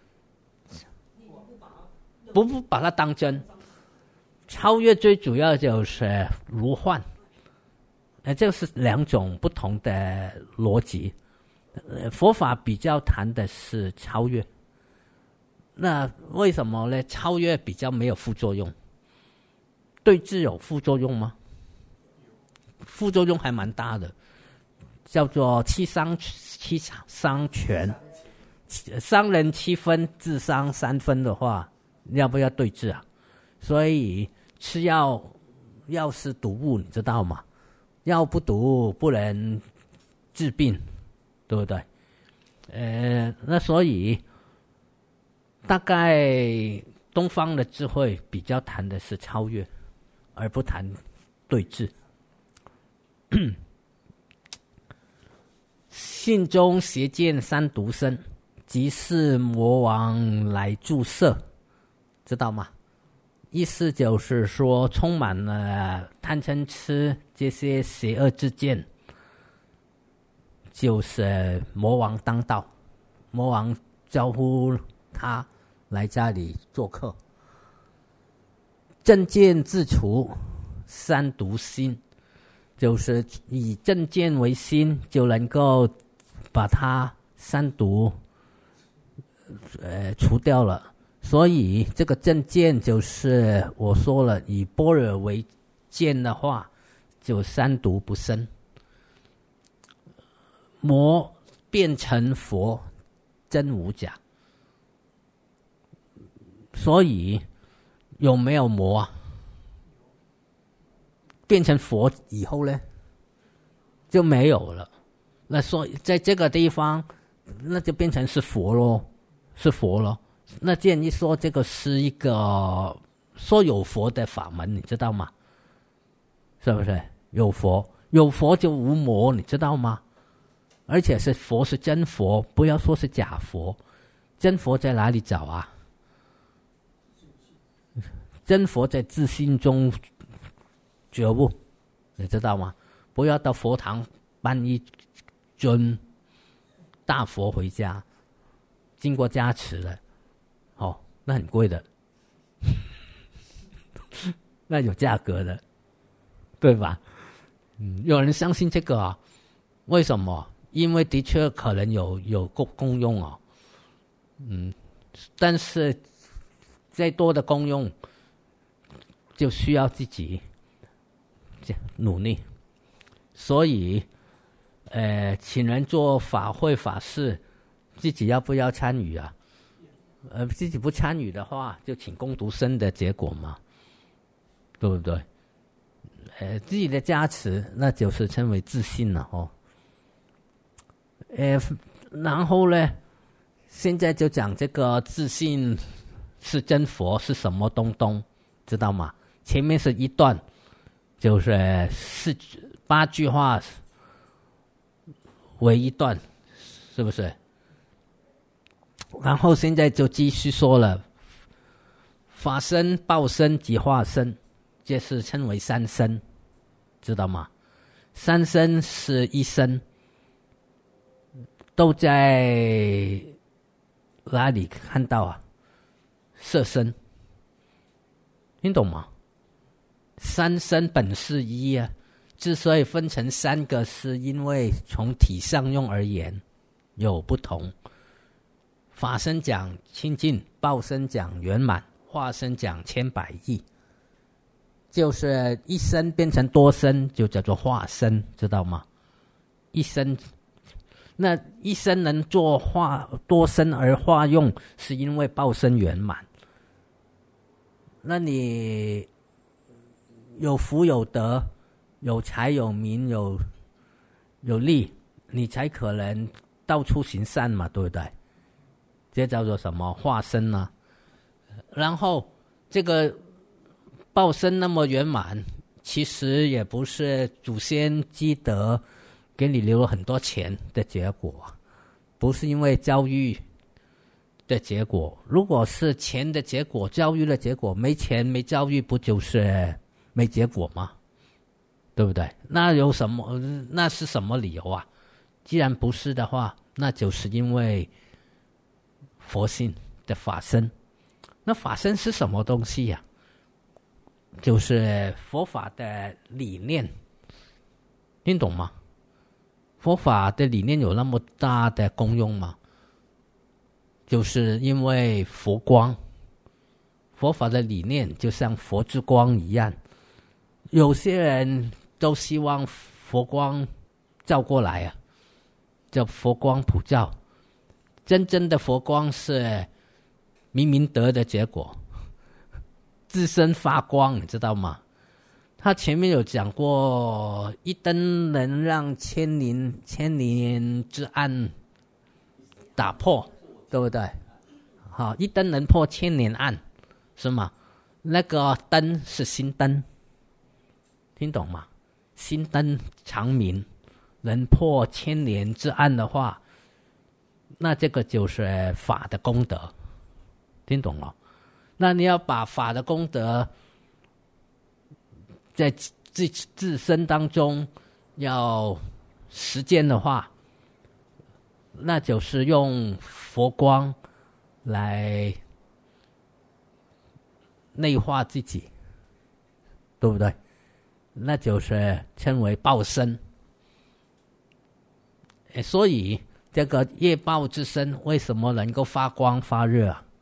不不把它当真。超越最主要就是如幻。呃，这是两种不同的逻辑。呃，佛法比较谈的是超越。那为什么呢？超越比较没有副作用。对峙有副作用吗？副作用还蛮大的，叫做七伤七伤拳，伤人七分，自伤三分的话，要不要对峙啊？所以吃药，药是毒物，你知道吗？药不毒不能治病，对不对？呃，那所以大概东方的智慧比较谈的是超越，而不谈对峙。性中邪见三毒身，即是魔王来注摄，知道吗？意思就是说，充满了贪嗔痴这些邪恶之见，就是魔王当道，魔王招呼他来家里做客。正见自除，三毒心，就是以正见为心，就能够把它三毒呃除掉了。所以这个正见就是我说了，以般若为见的话，就三毒不生。魔变成佛，真无假。所以有没有魔啊？ 变成佛以后呢，就没有了。那说在这个地方，那就变成是佛咯，是佛咯。那既然一说这个是一个说有佛的法门，你知道吗？是不是有佛？有佛就无魔，你知道吗？而且是佛是真佛，不要说是假佛。真佛在哪里找啊？真佛在自信中觉悟，你知道吗？不要到佛堂搬一尊大佛回家，经过加持了，哦，那很贵的，那有价格的，对吧？嗯，有人相信这个啊？为什么？因为的确可能有有功功用哦，嗯，但是再多的功用，就需要自己努力。所以，呃，请人做法会法事，自己要不要参与啊？呃，自己不参与的话，就请工读生的结果嘛，对不对？呃，自己的加持，那就是称为自信了哦。呃，然后呢，现在就讲这个自信是真佛是什么东东，知道吗？前面是一段，就是四八句话为一段，是不是？然后现在就继续说了，法身、报身及化身，这是称为三身，知道吗？三身是一身，都在哪里看到啊？色身，听懂吗？三身本是一啊，之所以分成三个，是因为从体上用而言有不同。法身讲清净，报身讲圆满，化身讲千百亿，就是一身变成多身，就叫做化身，知道吗？一身，那一身能做化多身而化用，是因为报身圆满。那你有福有德，有财有名有有利，你才可能到处行善嘛，对不对？这叫做什么化身呢？然后这个报身那么圆满，其实也不是祖先积德给你留了很多钱的结果，不是因为教育的结果。如果是钱的结果，教育的结果，没钱没教育，不就是没结果吗？对不对？那有什么？那是什么理由啊？既然不是的话，那就是因为佛性的法身。那法身是什么东西呀、啊？就是佛法的理念，听懂吗？佛法的理念有那么大的功用吗？就是因为佛光，佛法的理念就像佛之光一样，有些人都希望佛光照过来啊，叫佛光普照。真正的佛光是明明德的结果，自身发光，你知道吗？他前面有讲过，一灯能让千年千年之暗打破，对不对？好，一灯能破千年暗，是吗？那个灯是心灯，听懂吗？心灯长明，能破千年之暗的话，那这个就是法的功德，听懂了？那你要把法的功德在自自身当中要实践的话，那就是用佛光来内化自己，对不对？那就是称为报身。所以这个业报之身为什么能够发光发热啊？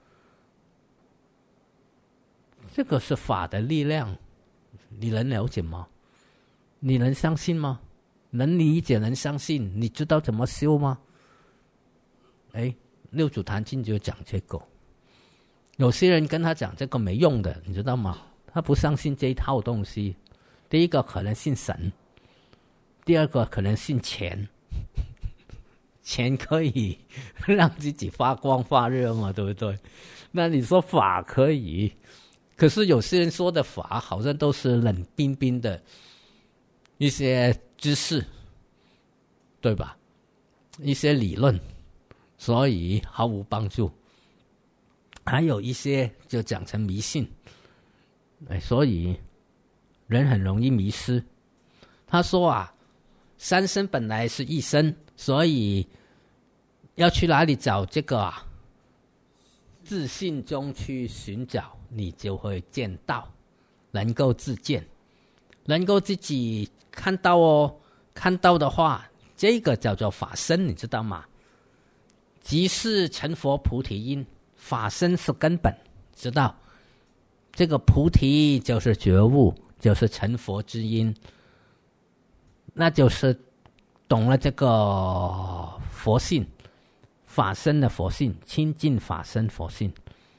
这个是法的力量，你能了解吗？你能相信吗？能理解能相信，你知道怎么修吗？哎，六祖坛经就讲这个。有些人跟他讲这个没用的，你知道吗？他不相信这一套东西， 第一个可能信神，第二个可能信钱。钱可以让自己发光发热嘛，对不对？那你说法可以，可是有些人说的法好像都是冷冰冰的一些知识，对吧？一些理论，所以毫无帮助。还有一些就讲成迷信，所以人很容易迷失。他说啊，三生本来是一生，所以要去哪里找这个啊？自信中去寻找，你就会见到，能够自见，能够自己看到哦。看到的话，这个叫做法身，你知道吗？即是成佛菩提因，法身是根本，知道？这个菩提就是觉悟，就是成佛之因，那就是懂了这个佛性。法身的佛性，亲近法身佛性。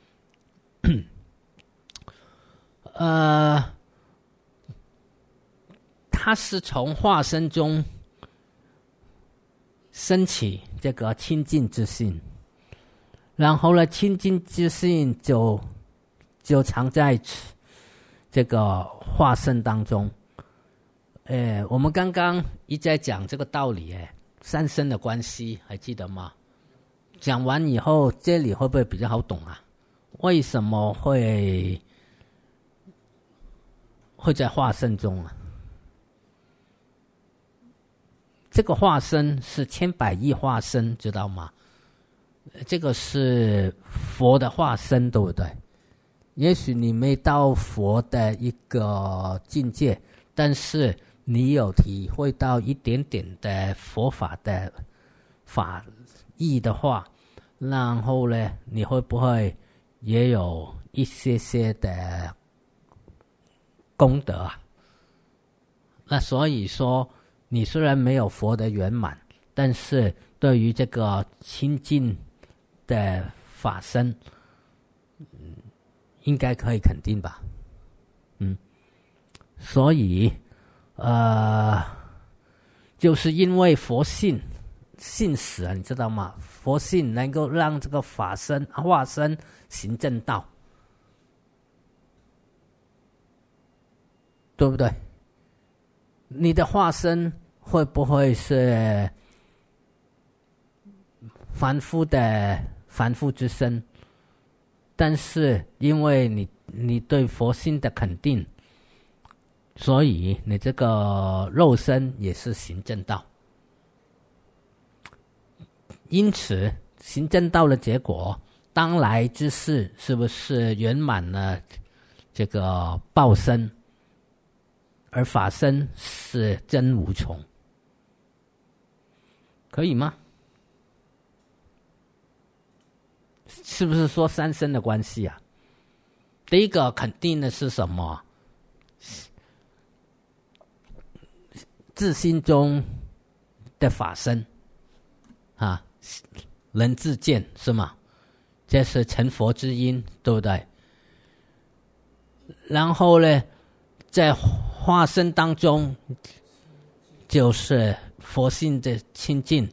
呃，它是从化身中升起这个亲近之性，然后呢，亲近之性就就藏在这个化身当中。呃，我们刚刚一直在讲这个道理，哎，三身的关系，还记得吗？讲完以后，这里会不会比较好懂啊？为什么会会在化身中啊？这个化身是千百亿化身，知道吗？这个是佛的化身，对不对？也许你没到佛的一个境界，但是你有体会到一点点的佛法的法意的话，然后呢，你会不会也有一些些的功德啊？那所以说，你虽然没有佛的圆满，但是对于这个亲近的法身，嗯，应该可以肯定吧？嗯，所以，呃，就是因为佛性。信使啊，你知道吗？佛性能够让这个法身化身行正道，对不对？你的化身会不会是凡夫的凡夫之身？但是因为你你对佛性的肯定，所以你这个肉身也是行正道。因此，行正道的结果，当来之事是不是圆满了这个报身？而法身是真无从，可以吗？是不是说三身的关系啊？第一个肯定的是什么？自心中的法身啊。能自见是吗？这是成佛之因，对不对？然后呢，在化身当中，就是佛性的亲近，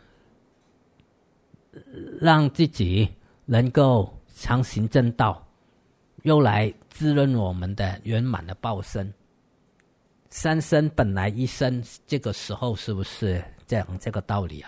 让自己能够常行正道，又来滋润我们的圆满的报身。三身本来一身，这个时候是不是这样这个道理啊？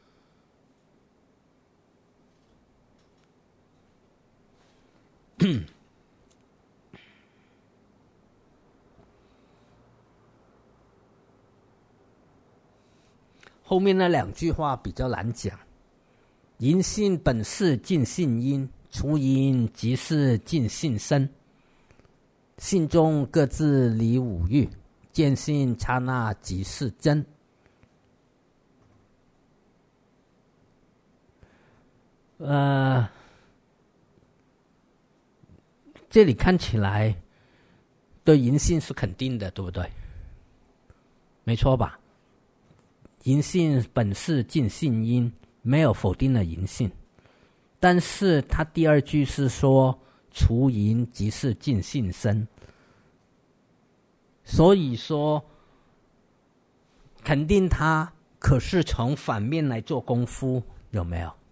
后面那两句话比较难讲。因性本是尽性因，除因即是尽性身。性中各自离五欲，见性刹那即是真。呃。这里看起来对银性是肯定的，对不对？没错吧？银性本是尽性因，没有否定了银性，但是他第二句是说除银即是尽性身， 所以说肯定他，可是从反面来做功夫，有没有？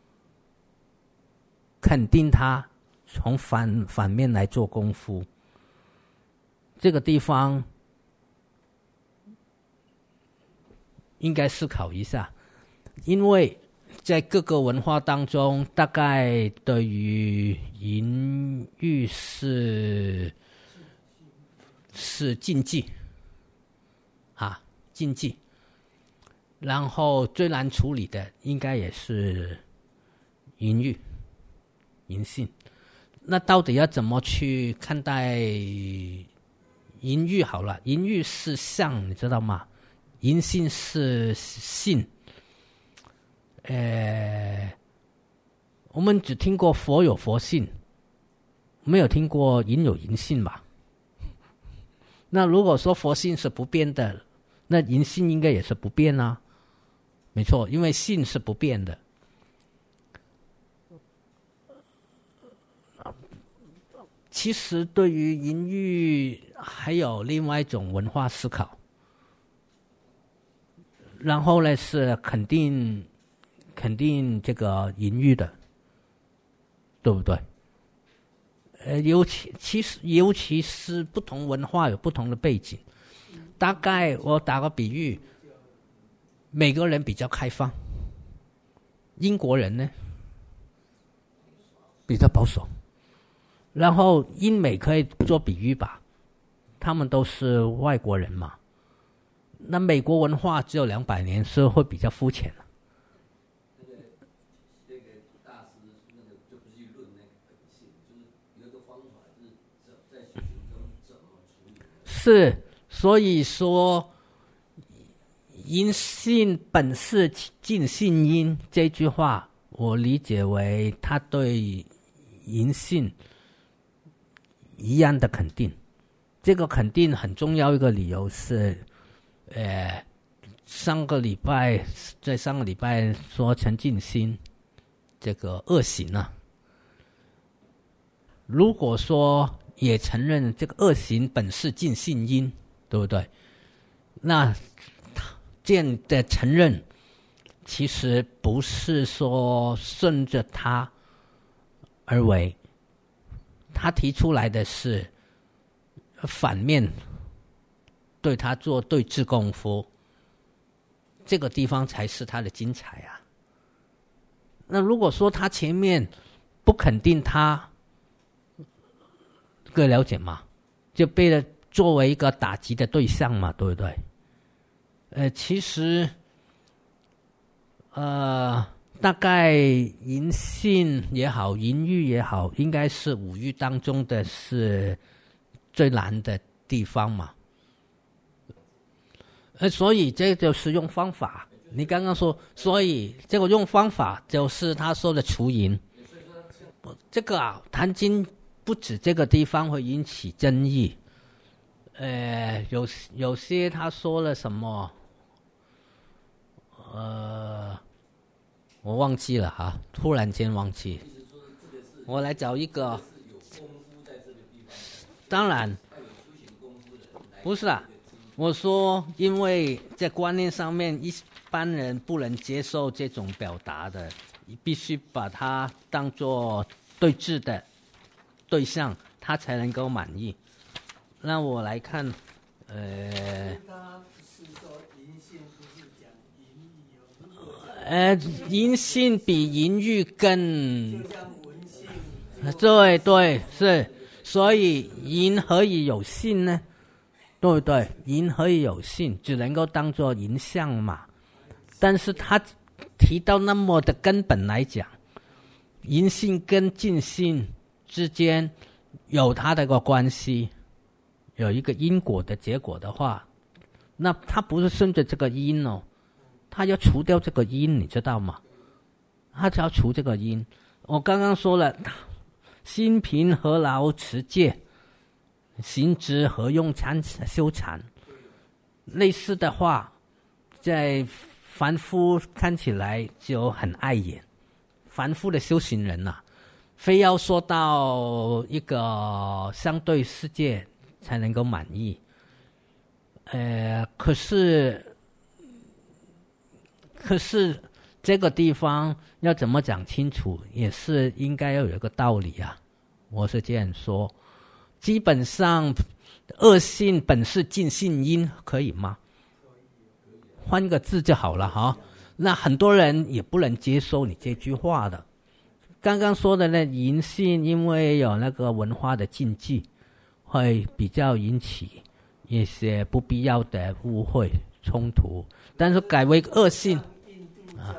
肯定他从反反面来做功夫，这个地方应该思考一下，因为在各个文化当中，大概对于淫欲是是禁忌啊，禁忌。然后最难处理的应该也是淫欲、淫性。那到底要怎么去看待淫欲？好了，淫欲是相，你知道吗？淫性是性。呃，我们只听过佛有佛性，没有听过淫有淫性吧？那如果说佛性是不变的，那淫性应该也是不变啊。没错，因为性是不变的。其实对于淫欲还有另外一种文化思考，然后呢是肯定肯定这个淫欲的，对不对？呃，尤其其实尤其是不同文化有不同的背景。大概我打个比喻，美国人比较开放，英国人呢比较保守。然后英美可以做比喻吧，他们都是外国人嘛。那美国文化只有两百年，是会比较肤浅的。 那个那个大师那个就不去论那个本性，就是有一个方法是在修行中怎么处理。 是，所以说淫性本是尽性因这句话，我理解为他对淫性一样的肯定。这个肯定很重要一个理由是，呃，上个礼拜在上个礼拜说陈进兴这个恶行啊，如果说也承认这个恶行本是尽性因，对不对？那这样的承认其实不是说顺着他而为，他提出来的是反面对他做对峙功夫，这个地方才是他的精彩啊。那如果说他前面不肯定他，各位了解吗？就被了作为一个打击的对象嘛，对不对？呃，其实呃大概淫性也好，淫欲也好，应该是五欲当中的是最难的地方嘛。呃，所以这就是用方法。你刚刚说，所以这个用方法就是他说的除淫。这个啊，谈经不止这个地方会引起争议。呃，有有些他说了什么，呃。我忘记了哈，突然间忘记。我来找一个。当然，不是啊。我说，因为在观念上面，一般人不能接受这种表达的，必须把它当作对峙的对象，他才能够满意。那我来看，呃。呃，淫性比淫欲更，对对是，所以淫何以有性呢？对不对？淫何以有性？只能够当作淫相嘛。但是他提到那么的根本来讲，淫性跟尽性之间有它的一个关系，有一个因果的结果的话，那他不是顺着这个因哦。他要除掉这个因，你知道吗？他就要除这个因。我刚刚说了，心平何劳持戒，行之何用参修禅。类似的话，在凡夫看起来就很碍眼。凡夫的修行人啊，非要说到一个相对世界才能够满意。 呃，可是，可是这个地方要怎么讲清楚，也是应该要有一个道理啊。我是这样说，基本上恶性本是尽性因，可以吗？换个字就好了哈。那很多人也不能接受你这句话的。刚刚说的呢，淫性因为有那个文化的禁忌，会比较引起一些不必要的误会冲突。但是改为恶性，啊，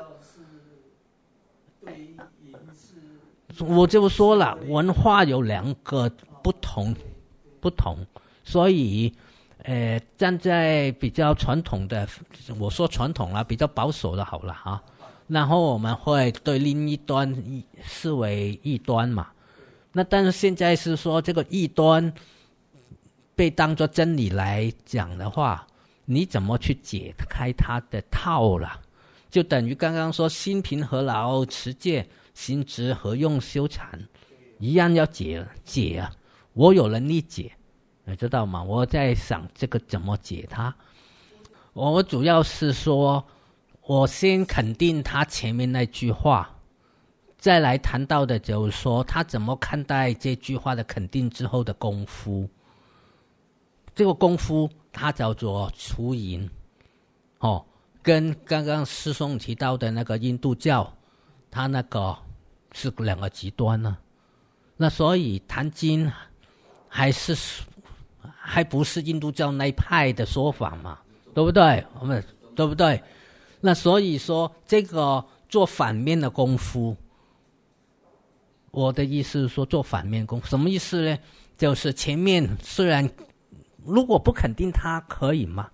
我就说了，文化有两个不同，不同，所以，呃，站在比较传统的，我说传统啦，比较保守的好了哈。然后我们会对另一端视为异端嘛，那但是现在是说这个异端被当作真理来讲的话，你怎么去解开它的套了？就等于刚刚说心平何劳持戒，心直何用修禅，一样要解解啊！我有能力解，你知道吗？我在想这个怎么解它。我主要是说，我先肯定他前面那句话，再来谈到的就是说他怎么看待这句话的肯定之后的功夫。这个功夫它叫做除淫，哦，跟刚刚师兄提到的那个印度教，它那个是两个极端呢。那所以谈经还是还不是印度教那一派的说法嘛，对不对？我们对不对？那所以说这个做反面的功夫，我的意思是说做反面功夫什么意思呢？就是前面虽然如果不肯定它可以吗？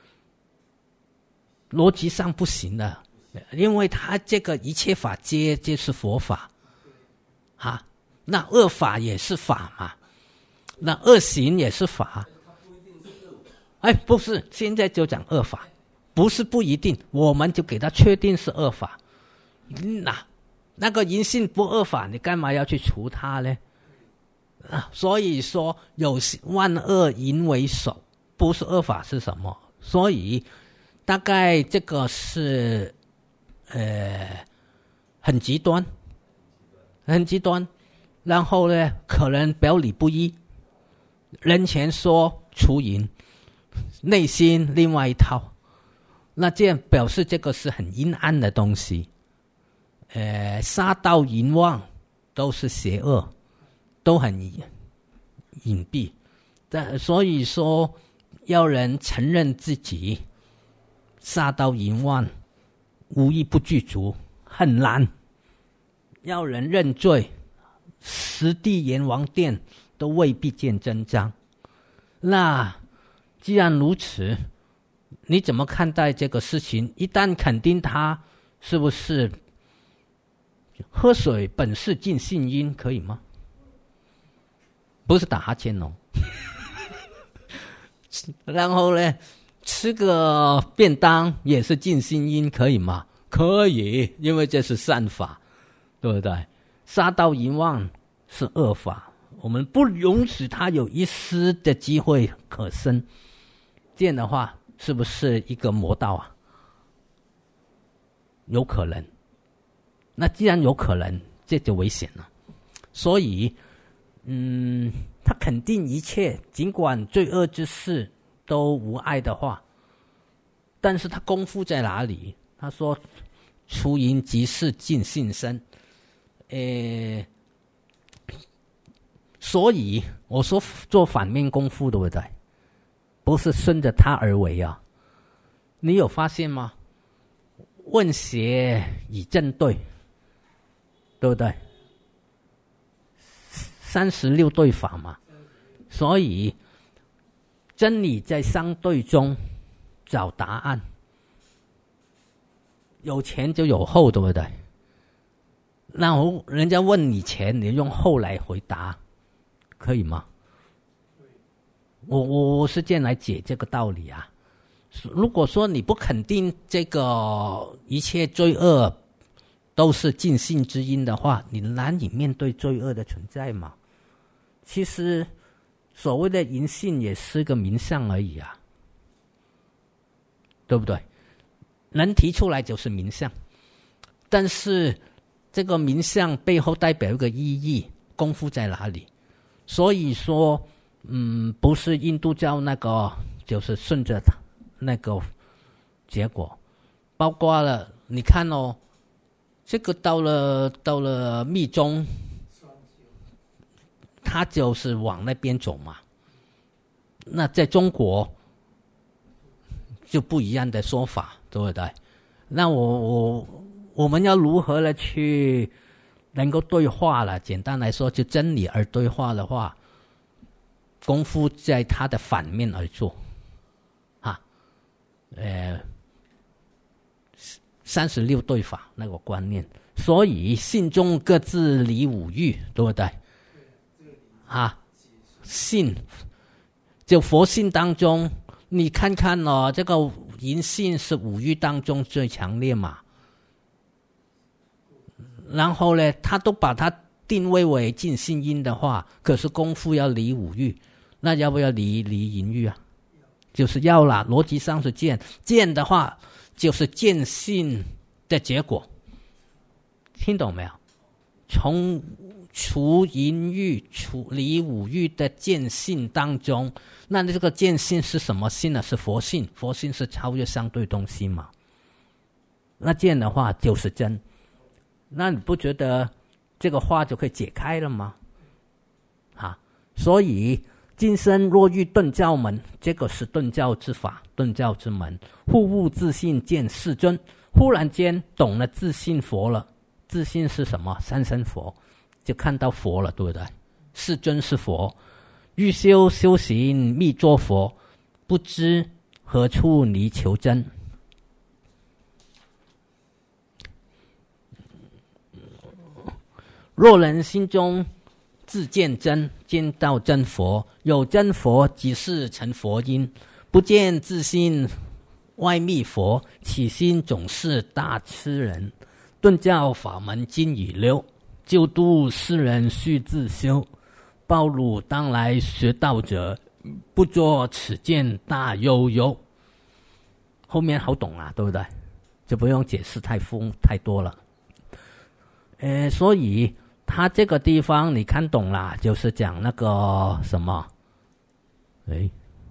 逻辑上不行的，因为它这个一切法皆皆是佛法，哈，那恶法也是法嘛，那恶行也是法。哎，不是，现在就讲恶法。不是不一定，我们就给他确定是恶法。那那个淫性不恶法，你干嘛要去除它呢？啊，所以说有万恶淫为首，不是恶法是什么？所以大概这个是呃很极端，很极端。然后呢，可能表里不一，人前说除淫，内心另外一套。那这样表示这个是很阴暗的东西，呃，杀盗淫妄都是邪恶，都很隐蔽。但所以说，要人承认自己杀盗淫妄无一不具足，很难。要人认罪，十地阎王殿都未必见真章。那既然如此，你怎么看待这个事情？一旦肯定它，是不是喝水本是尽性因，可以吗？不是打哈欠哦。然后呢，吃个便当也是尽性因，可以吗？可以，因为这是善法，对不对？杀盗淫妄是恶法，我们不容许它有一丝的机会可生。这样的话，是不是一个魔道啊？有可能。那既然有可能，这就危险了。所以，嗯，他肯定一切，尽管罪恶之事都无碍的话，但是他功夫在哪里？他说，除淫即是尽性身。呃，所以我说做反面功夫，对不对？不是顺着他而为啊！你有发现吗？问邪以正对，对不对？三十六对法嘛，所以真理在相对中找答案。有前就有后，对不对？那我人家问你前，你用后来回答，可以吗？我我我是这样来解这个道理啊。如果说你不肯定这个一切罪恶都是尽性之因的话，你难以面对罪恶的存在嘛。其实所谓的淫性也是个名相而已啊， 对不对？能提出来就是名相，但是这个名相背后代表一个意义，功夫在哪里？所以说，嗯，不是印度教那个，就是顺着那个结果，包括了你看哦，这个到了到了密宗，他就是往那边走嘛。那在中国就不一样的说法，对不对？那我我我们要如何的去能够对话了？简单来说，就真理而对话的话，功夫在它的反面而做，啊，呃，三十六对法那个观念，所以信中各自离五欲，对不对？啊，信就佛性当中，你看看哦，这个淫性是五欲当中最强烈嘛。然后呢，他都把它定位为尽性因的话，可是功夫要离五欲，那要不要离离淫欲啊？就是要啦，逻辑上是见，见的话就是见性的结果，听懂没有？从除淫欲、除离五欲的见性当中，那这个见性是什么性呢？是佛性，佛性是超越相对东西嘛。那见的话就是真，那你不觉得这个话就可以解开了吗？啊，所以今生若遇顿教门，这个是顿教之法，顿教之门，互悟自信见世尊，忽然间懂了自信佛了。自信是什么？三身佛，就看到佛了，对不对？世尊是佛，欲修修行密作佛，不知何处离求真。若人心中自见真，见到真佛，有真佛即是成佛因，不见自心外密佛，起心总是大痴人。顿教法门今已溜，救度世人须自修。暴露当来学道者，不作此见大悠悠。后面好懂啊，对不对？就不用解释太丰太多了。呃，所以他这个地方你看懂啦，就是讲那个什么，哎，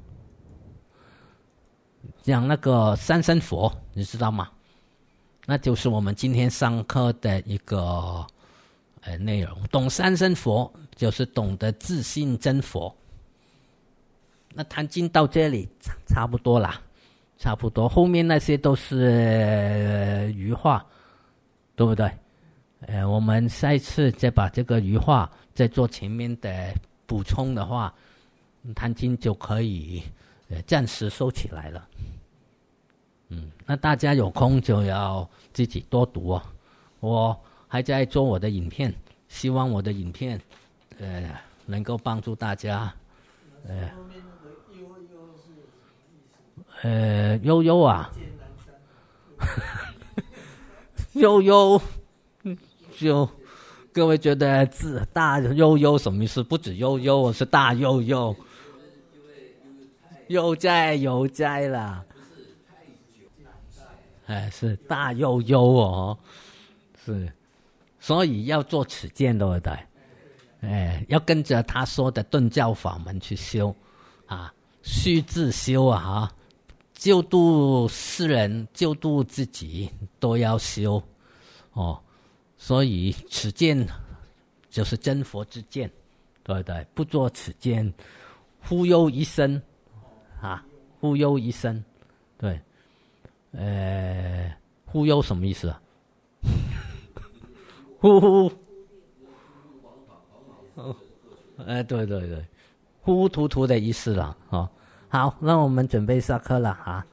讲那个三身佛，你知道吗？那就是我们今天上课的一个呃内容。懂三身佛，就是懂得自信真佛。那谈经到这里差不多啦，差不多，后面那些都是、呃、余话，对不对？呃，我们下一次再把这个余话再做前面的补充的话，谈经就可以呃暂时收起来了。嗯，那大家有空就要自己多读哦。我还在做我的影片，希望我的影片呃能够帮助大家。呃，呃，悠悠啊，悠悠，就各位觉得字大悠悠什么意思？不止悠悠，是大悠悠，悠哉悠哉啦。哎，是大悠悠哦，是，所以要做此见，对不对？哎，要跟着他说的顿教法门去修，啊，须自修啊，哈，救度世人、救度自己都要修，哦，所以此见就是真佛之见，对不对？不做此见，忽悠一生，啊，忽悠一生，对。呃，忽悠什么意思啊？忽忽，哦，哎，对对对，糊糊涂涂的意思了，哦。好，那我们准备下课了哈。